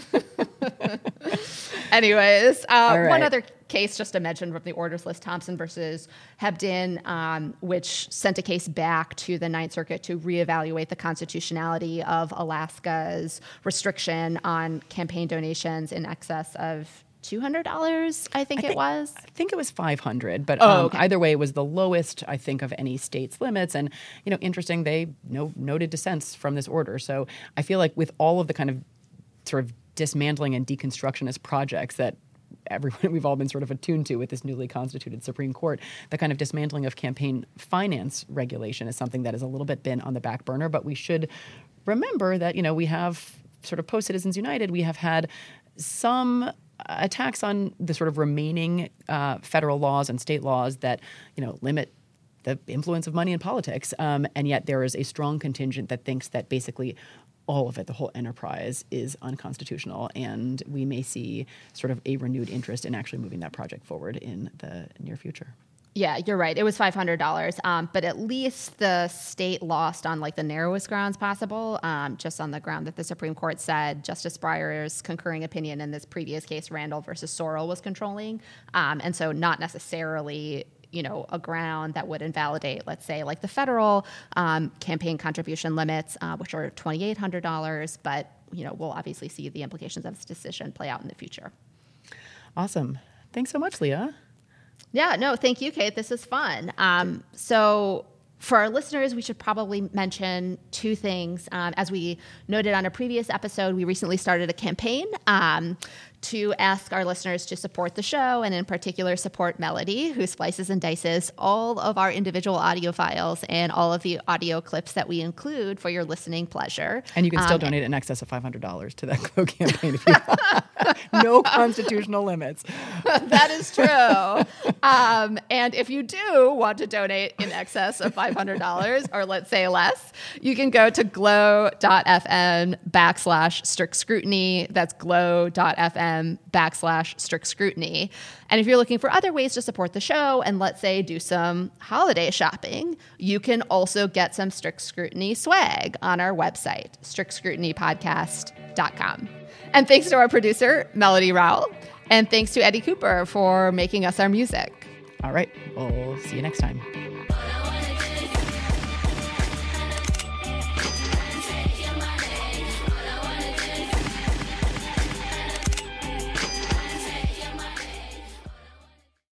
But anyways, uh, right. One other case just to mention from the orders list, Thompson versus Hebden, um, which sent a case back to the Ninth Circuit to reevaluate the constitutionality of Alaska's restriction on campaign donations in excess of two hundred dollars, I think I it think, was. I think it was five hundred dollars, but oh, um, okay. either way, it was the lowest, I think, of any state's limits. And, you know, interesting, they no, noted dissents from this order. So I feel like with all of the kind of sort of dismantling and deconstructionist projects that everyone we've all been sort of attuned to with this newly constituted Supreme Court, the kind of dismantling of campaign finance regulation is something that has a little bit been on the back burner. But we should remember that, you know, we have sort of post-Citizens United, we have had some attacks on the sort of remaining uh, federal laws and state laws that, you know, limit the influence of money in politics. Um, and yet there is a strong contingent that thinks that basically all of it, the whole enterprise, is unconstitutional. And we may see sort of a renewed interest in actually moving that project forward in the near future. Yeah, you're right. It was five hundred dollars, um, but at least the state lost on like the narrowest grounds possible, um, just on the ground that the Supreme Court said Justice Breyer's concurring opinion in this previous case, Randall versus Sorrell, was controlling. Um, and so not necessarily, you know, a ground that would invalidate, let's say, like the federal um, campaign contribution limits, uh, which are twenty-eight hundred dollars. But, you know, we'll obviously see the implications of this decision play out in the future. Awesome. Thanks so much, Leah. Yeah, no, thank you, Kate. This is fun. Um, so for our listeners, we should probably mention two things. Um, as we noted on a previous episode, we recently started a campaign um, to ask our listeners to support the show, and in particular support Melody, who splices and dices all of our individual audio files and all of the audio clips that we include for your listeing pleasure. And you can still um, donate in excess of five hundred dollars to that Glow campaign if you want. No constitutional limits. That is true. Um, and if you do want to donate in excess of five hundred dollars, or let's say less, you can go to glow.fm backslash strict scrutiny. That's glow.fm backslash strict scrutiny. And if you're looking for other ways to support the show and let's say do some holiday shopping, you can also get some Strict Scrutiny swag on our website, strict scrutiny podcast dot com. And thanks to our producer, Melody Rowell. And thanks to Eddie Cooper for making us our music. All right. We'll see you next time.